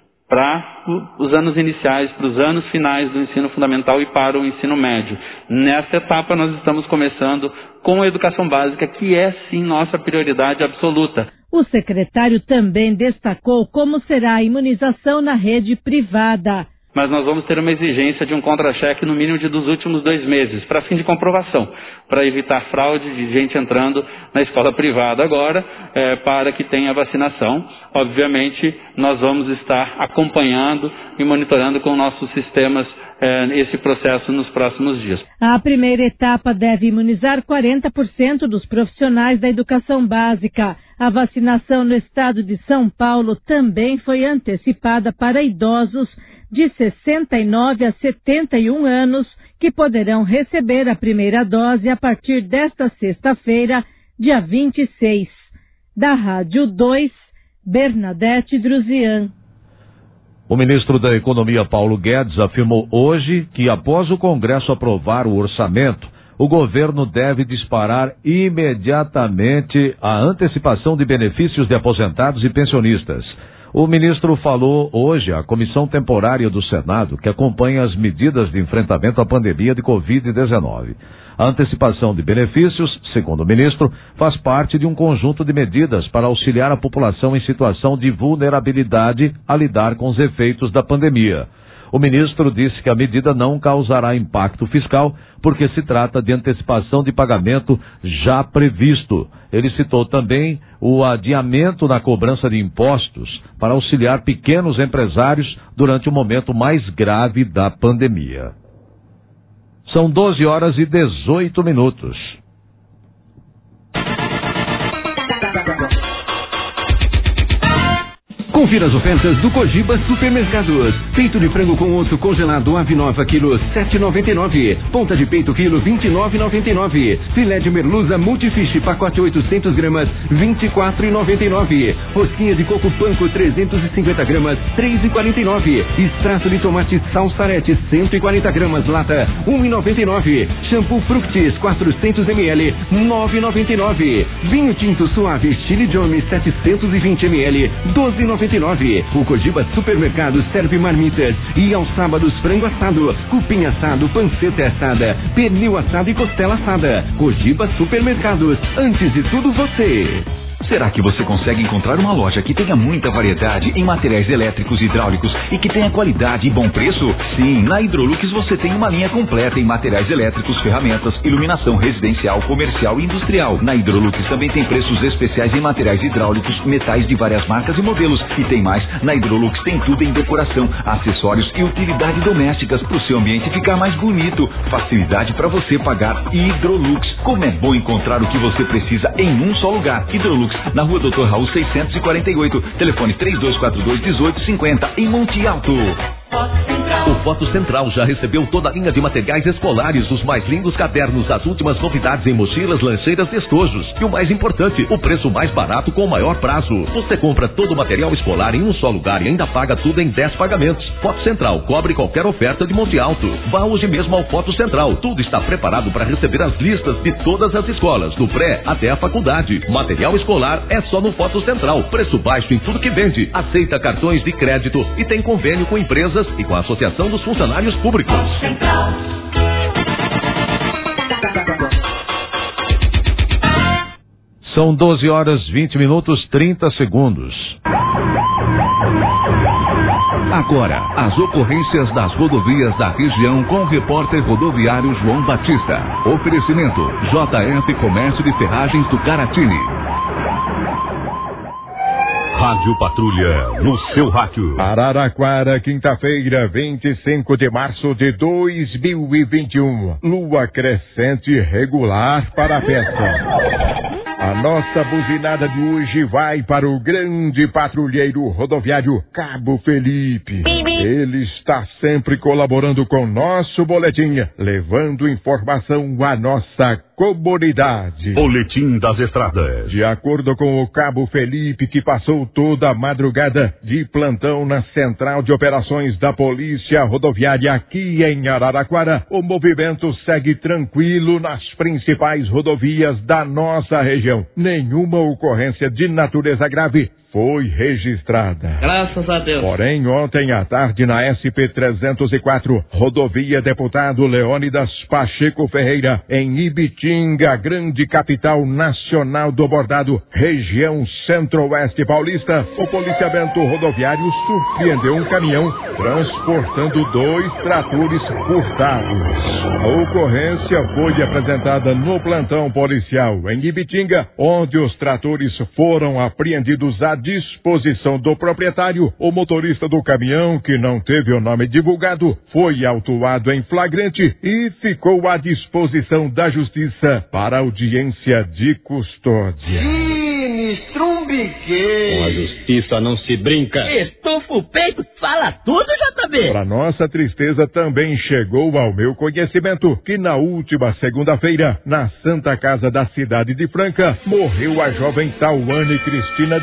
para os anos iniciais, para os anos finais do ensino fundamental e para o ensino médio. Nessa etapa nós estamos começando com a educação básica, que é sim nossa prioridade absoluta. O secretário também destacou como será a imunização na rede privada. Mas nós vamos ter uma exigência de um contra-cheque no mínimo de dos últimos dois meses, para fim de comprovação, para evitar fraude de gente entrando na escola privada agora, é, para que tenha vacinação. Obviamente, nós vamos estar acompanhando e monitorando com nossos sistemas é, esse processo nos próximos dias. A primeira etapa deve imunizar quarenta por cento dos profissionais da educação básica. A vacinação no estado de São Paulo também foi antecipada para idosos de sessenta e nove a setenta e um anos, que poderão receber a primeira dose a partir desta sexta-feira, dia vinte e seis. Da Rádio dois, Bernadette Druzian. O ministro da Economia, Paulo Guedes, afirmou hoje que, após o Congresso aprovar o orçamento, o governo deve disparar imediatamente a antecipação de benefícios de aposentados e pensionistas. O ministro falou hoje à Comissão Temporária do Senado, que acompanha as medidas de enfrentamento à pandemia de covid dezenove. A antecipação de benefícios, segundo o ministro, faz parte de um conjunto de medidas para auxiliar a população em situação de vulnerabilidade a lidar com os efeitos da pandemia. O ministro disse que a medida não causará impacto fiscal, porque se trata de antecipação de pagamento já previsto. Ele citou também o adiamento na cobrança de impostos para auxiliar pequenos empresários durante o momento mais grave da pandemia. São doze horas e dezoito minutos. Confira as ofertas do Cogiba Supermercados. Peito de frango com osso congelado ave nova quilo sete e noventa e nove. Ponta de peito quilo vinte e nove e noventa e nove. Filé de merluza multifish pacote oitocentos gramas vinte e quatro e noventa e nove. Rosquinha de coco panko trezentos e cinquenta gramas três e quarenta e nove. Extrato de tomate salsarete cento e quarenta gramas lata um e noventa e nove. Shampoo Fructis quatrocentos mililitros nove e noventa e nove. Vinho tinto suave Chili Johnny setecentos e vinte mililitros doze e noventa e nove. O Cogiba Supermercado serve marmitas e aos sábados frango assado, cupim assado, panceta assada, pernil assado e costela assada. Cogiba Supermercados, antes de tudo você. Será que você consegue encontrar uma loja que tenha muita variedade em materiais elétricos e hidráulicos e que tenha qualidade e bom preço? Sim, na Hidrolux você tem uma linha completa em materiais elétricos, ferramentas, iluminação residencial, comercial e industrial. Na Hidrolux também tem preços especiais em materiais hidráulicos, metais de várias marcas e modelos. E tem mais, na Hidrolux tem tudo em decoração, acessórios e utilidades domésticas para o seu ambiente ficar mais bonito. Facilidade para você pagar. Hidrolux, como é bom encontrar o que você precisa em um só lugar. Hidrolux, na rua Doutor Raul seiscentos e quarenta e oito, telefone três dois quatro dois, um oito cinco zero, em Monte Alto. O Foto Central já recebeu toda a linha de materiais escolares, os mais lindos cadernos, as últimas novidades em mochilas, lancheiras e estojos. E o mais importante, o preço mais barato com o maior prazo. Você compra todo o material escolar em um só lugar e ainda paga tudo em dez pagamentos. Foto Central cobre qualquer oferta de Monte Alto. Vá hoje mesmo ao Foto Central. Tudo está preparado para receber as listas de todas as escolas, do pré até a faculdade. Material escolar é só no Foto Central. Preço baixo em tudo que vende. Aceita cartões de crédito e tem convênio com empresas e com a Associação dos Funcionários Públicos. São doze horas, vinte minutos, trinta segundos. Agora, as ocorrências das rodovias da região com o repórter rodoviário João Batista. Oferecimento J F Comércio de Ferragens do Caratini. Rádio Patrulha, no seu rádio. Araraquara, quinta-feira, vinte e cinco de março de dois mil e vinte e um. Lua crescente regular para a festa. A nossa buzinada de hoje vai para o grande patrulheiro rodoviário Cabo Felipe. Ele está sempre colaborando com nosso boletim, levando informação à nossa comunidade. Boletim das Estradas. De acordo com o Cabo Felipe, que passou toda a madrugada de plantão na Central de Operações da Polícia Rodoviária aqui em Araraquara, o movimento segue tranquilo nas principais rodovias da nossa região. Nenhuma ocorrência de natureza grave foi registrada. Graças a Deus. Porém, ontem à tarde na S P trezentos e quatro, rodovia Deputado Leônidas Pacheco Ferreira, em Ibitinga, grande capital nacional do bordado, região centro-oeste paulista, o policiamento rodoviário surpreendeu um caminhão transportando dois tratores furtados. A ocorrência foi apresentada no plantão policial em Ibitinga, onde os tratores foram apreendidos à disposição do proprietário. O motorista do caminhão, que não teve o nome divulgado, foi autuado em flagrante e ficou à disposição da justiça para audiência de custódia. Estrumbiquei. Com a justiça não se brinca. Estufa o peito, fala tudo, J B. Para nossa tristeza, também chegou ao meu conhecimento que na última segunda-feira, na Santa Casa da cidade de Franca, morreu a jovem Tauane Cristina de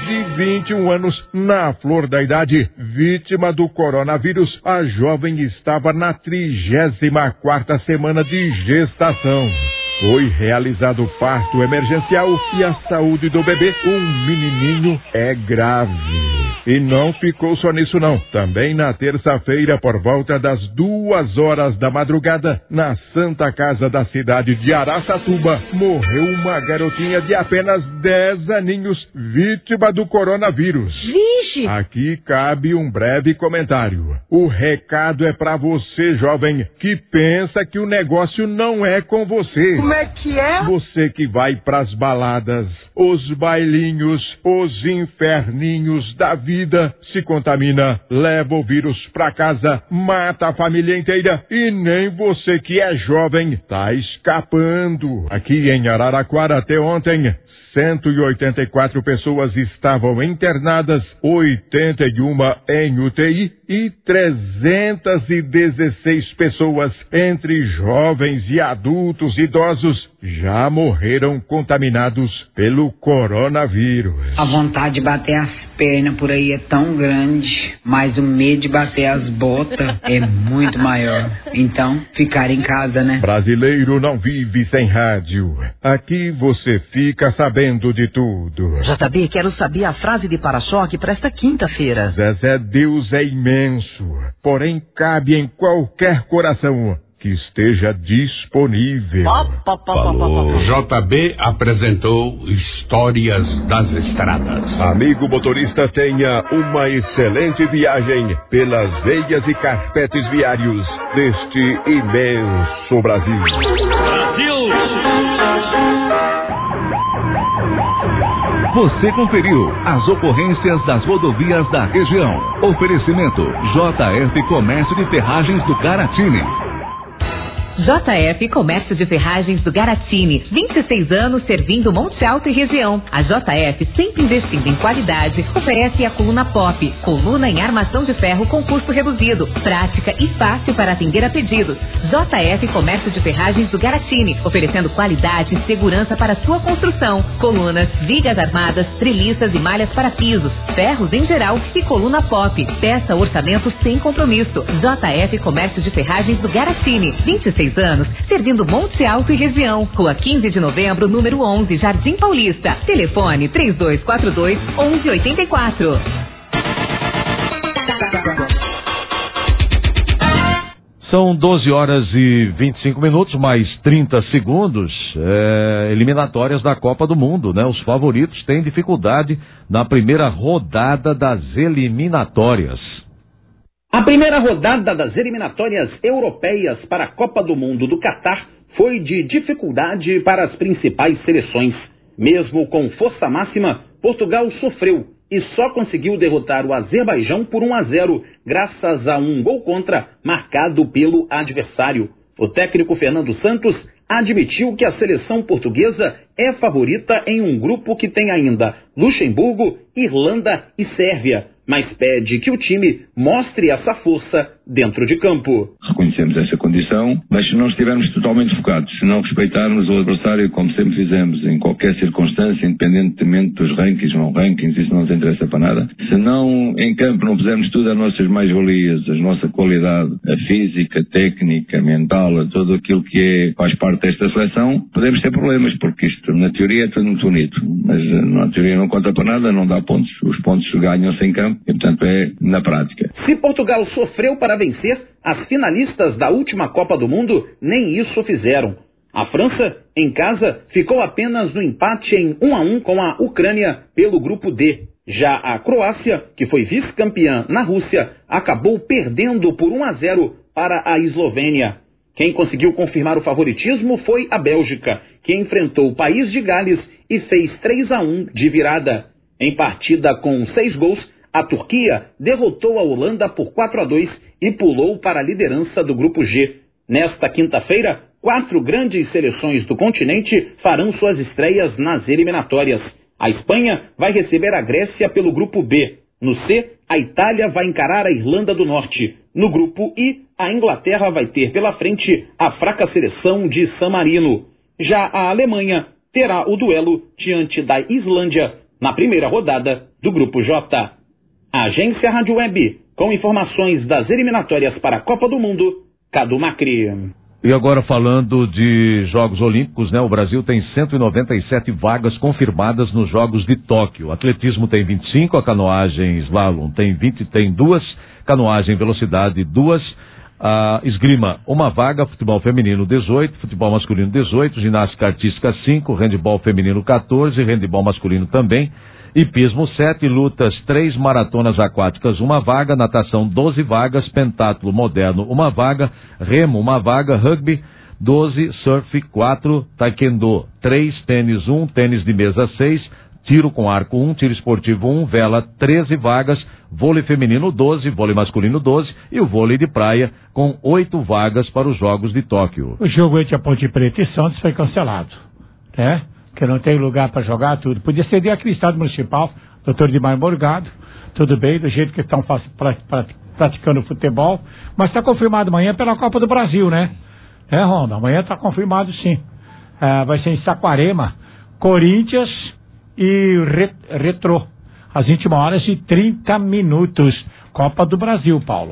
vinte e um anos, na flor da idade, vítima do coronavírus, a jovem estava na trigésima quarta semana de gestação. Foi realizado parto emergencial e a saúde do bebê, um menininho, é grave. E não ficou só nisso não. Também na terça-feira, por volta das duas horas da madrugada, na Santa Casa da cidade de Araçatuba, morreu uma garotinha de apenas dez aninhos, vítima do coronavírus. Vixe! Aqui cabe um breve comentário. O recado é pra você, jovem, que pensa que o negócio não é com você. Como é que é? Você que vai pras baladas, os bailinhos, os inferninhos da vida, se contamina, leva o vírus pra casa, mata a família inteira e nem você que é jovem tá escapando. Aqui em Araraquara até ontem, cento e oitenta e quatro pessoas estavam internadas, oitenta e uma em U T I e trezentas e dezesseis pessoas, entre jovens e adultos idosos, já morreram contaminados pelo coronavírus. A vontade de bater as pernas por aí é tão grande, mas o medo de bater as botas é muito maior. Então, ficar em casa, né? Brasileiro não vive sem rádio. Aqui você fica sabendo de tudo. J B, quero saber a frase de para-choque para esta quinta-feira. Zezé, Deus é imenso, porém cabe em qualquer coração que esteja disponível. Falou. J B apresentou Histórias das Estradas. Amigo motorista, tenha uma excelente viagem pelas veias e carpetes viários deste imenso Brasil. Brasil! Você conferiu as ocorrências das rodovias da região. Oferecimento J F Comércio de Ferragens do Garatini. J F Comércio de Ferragens do Garatini, vinte e seis anos servindo Monte Alto e região. A J F, sempre investindo em qualidade, oferece a coluna Pop, coluna em armação de ferro com custo reduzido, prática e fácil para atender a pedidos. J F Comércio de Ferragens do Garatini, oferecendo qualidade e segurança para sua construção. Colunas, vigas armadas, treliças e malhas para pisos, ferros em geral e coluna Pop. Peça orçamento sem compromisso. J F Comércio de Ferragens do Garatini, vinte e seis anos, servindo Monte Alto e região. Rua quinze de novembro, número onze, Jardim Paulista. Telefone três dois quatro dois, onze oitenta e quatro. São doze horas e vinte e cinco minutos, mais trinta segundos, é, eliminatórias da Copa do Mundo, né? Os favoritos têm dificuldade na primeira rodada das eliminatórias. A primeira rodada das eliminatórias europeias para a Copa do Mundo do Catar foi de dificuldade para as principais seleções. Mesmo com força máxima, Portugal sofreu e só conseguiu derrotar o Azerbaijão por um a zero, graças a um gol contra marcado pelo adversário. O técnico Fernando Santos admitiu que a seleção portuguesa é favorita em um grupo que tem ainda Luxemburgo, Irlanda e Sérvia, mas pede que o time mostre essa força dentro de campo. Reconhecemos essa condição, mas se não estivermos totalmente focados, se não respeitarmos o adversário como sempre fizemos em qualquer circunstância, independentemente dos rankings ou não rankings, isso não nos interessa para nada. Se não em campo não fizermos tudo as nossas mais-valias, a nossa qualidade, a física, a técnica, a mental, tudo aquilo que é, faz parte desta seleção, podemos ter problemas, porque isto na teoria é tudo muito bonito, mas na teoria não conta para nada, não dá pontos, os pontos ganham-se em campo e portanto é na prática. Se Portugal sofreu para vencer, as finalistas da última Copa do Mundo nem isso fizeram. A França, em casa, ficou apenas no empate em um a um com a Ucrânia pelo grupo D. Já a Croácia, que foi vice-campeã na Rússia, acabou perdendo por um a zero para a Eslovênia. Quem conseguiu confirmar o favoritismo foi a Bélgica, que enfrentou o país de Gales e fez três a um de virada. Em partida com seis gols, a Turquia derrotou a Holanda por quatro a dois e pulou para a liderança do grupo G. Nesta quinta-feira, quatro grandes seleções do continente farão suas estreias nas eliminatórias. A Espanha vai receber a Grécia pelo grupo B. No C, a Itália vai encarar a Irlanda do Norte. No grupo I, a Inglaterra vai ter pela frente a fraca seleção de San Marino. Já a Alemanha terá o duelo diante da Islândia na primeira rodada do Grupo J. Agência Rádio Web, com informações das eliminatórias para a Copa do Mundo, Cadu Macri. E agora falando de Jogos Olímpicos, né? O Brasil tem cento e noventa e sete vagas confirmadas nos Jogos de Tóquio. O atletismo tem vinte e cinco, a canoagem slalom tem vinte, tem duas, canoagem velocidade duas, a esgrima uma vaga, futebol feminino dezoito, futebol masculino dezoito, ginástica artística cinco, handebol feminino quatorze, handebol masculino também, hipismo sete, lutas três, maratonas aquáticas uma vaga, natação doze vagas, pentatlo moderno uma vaga, remo uma vaga, rugby doze, surf quatro, taekwondo três, tênis um, tênis de mesa seis, tiro com arco um, tiro esportivo um, vela treze vagas, vôlei feminino doze, vôlei masculino doze e o vôlei de praia com oito vagas para os Jogos de Tóquio. O jogo entre a Ponte Preta e Santos foi cancelado, né? Que não tem lugar para jogar tudo. Podia ceder aqui o Estado Municipal, doutor Dimar Morgado, tudo bem, do jeito que estão praticando futebol, mas está confirmado amanhã pela Copa do Brasil, né? É, Ronda, amanhã está confirmado sim. É, vai ser em Saquarema, Corinthians e Re Retrô, às vinte e uma horas e trinta minutos. Copa do Brasil, Paulo.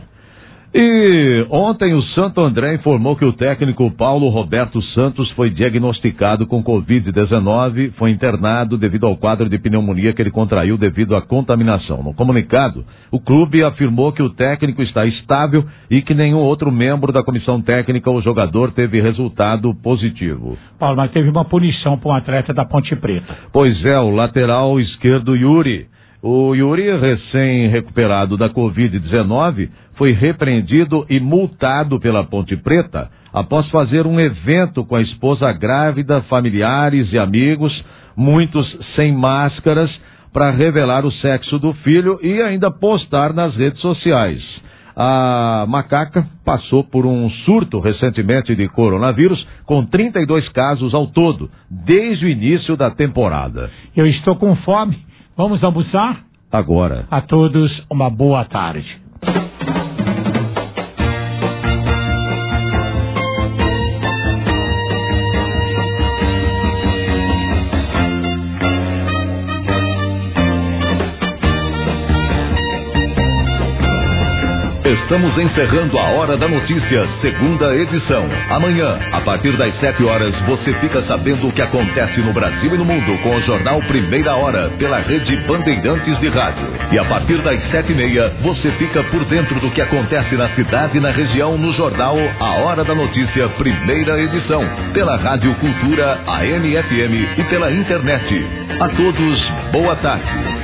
E ontem o Santo André informou que o técnico Paulo Roberto Santos foi diagnosticado com covid dezenove, foi internado devido ao quadro de pneumonia que ele contraiu devido à contaminação. No comunicado, o clube afirmou que o técnico está estável e que nenhum outro membro da comissão técnica ou jogador teve resultado positivo. Paulo, mas teve uma punição para um atleta da Ponte Preta. Pois é, o lateral esquerdo Yuri. O Yuri, recém-recuperado da covid dezenove, foi repreendido e multado pela Ponte Preta após fazer um evento com a esposa grávida, familiares e amigos, muitos sem máscaras, para revelar o sexo do filho e ainda postar nas redes sociais. A macaca passou por um surto recentemente de coronavírus, com trinta e dois casos ao todo, desde o início da temporada. Eu estou com fome. Vamos almoçar? Agora. A todos, uma boa tarde. Estamos encerrando a Hora da Notícia, segunda edição. Amanhã, a partir das sete horas, você fica sabendo o que acontece no Brasil e no mundo com o jornal Primeira Hora, pela rede Bandeirantes de Rádio. E a partir das sete e meia, você fica por dentro do que acontece na cidade e na região no jornal A Hora da Notícia, primeira edição, pela Rádio Cultura, A M F M e pela internet. A todos, boa tarde.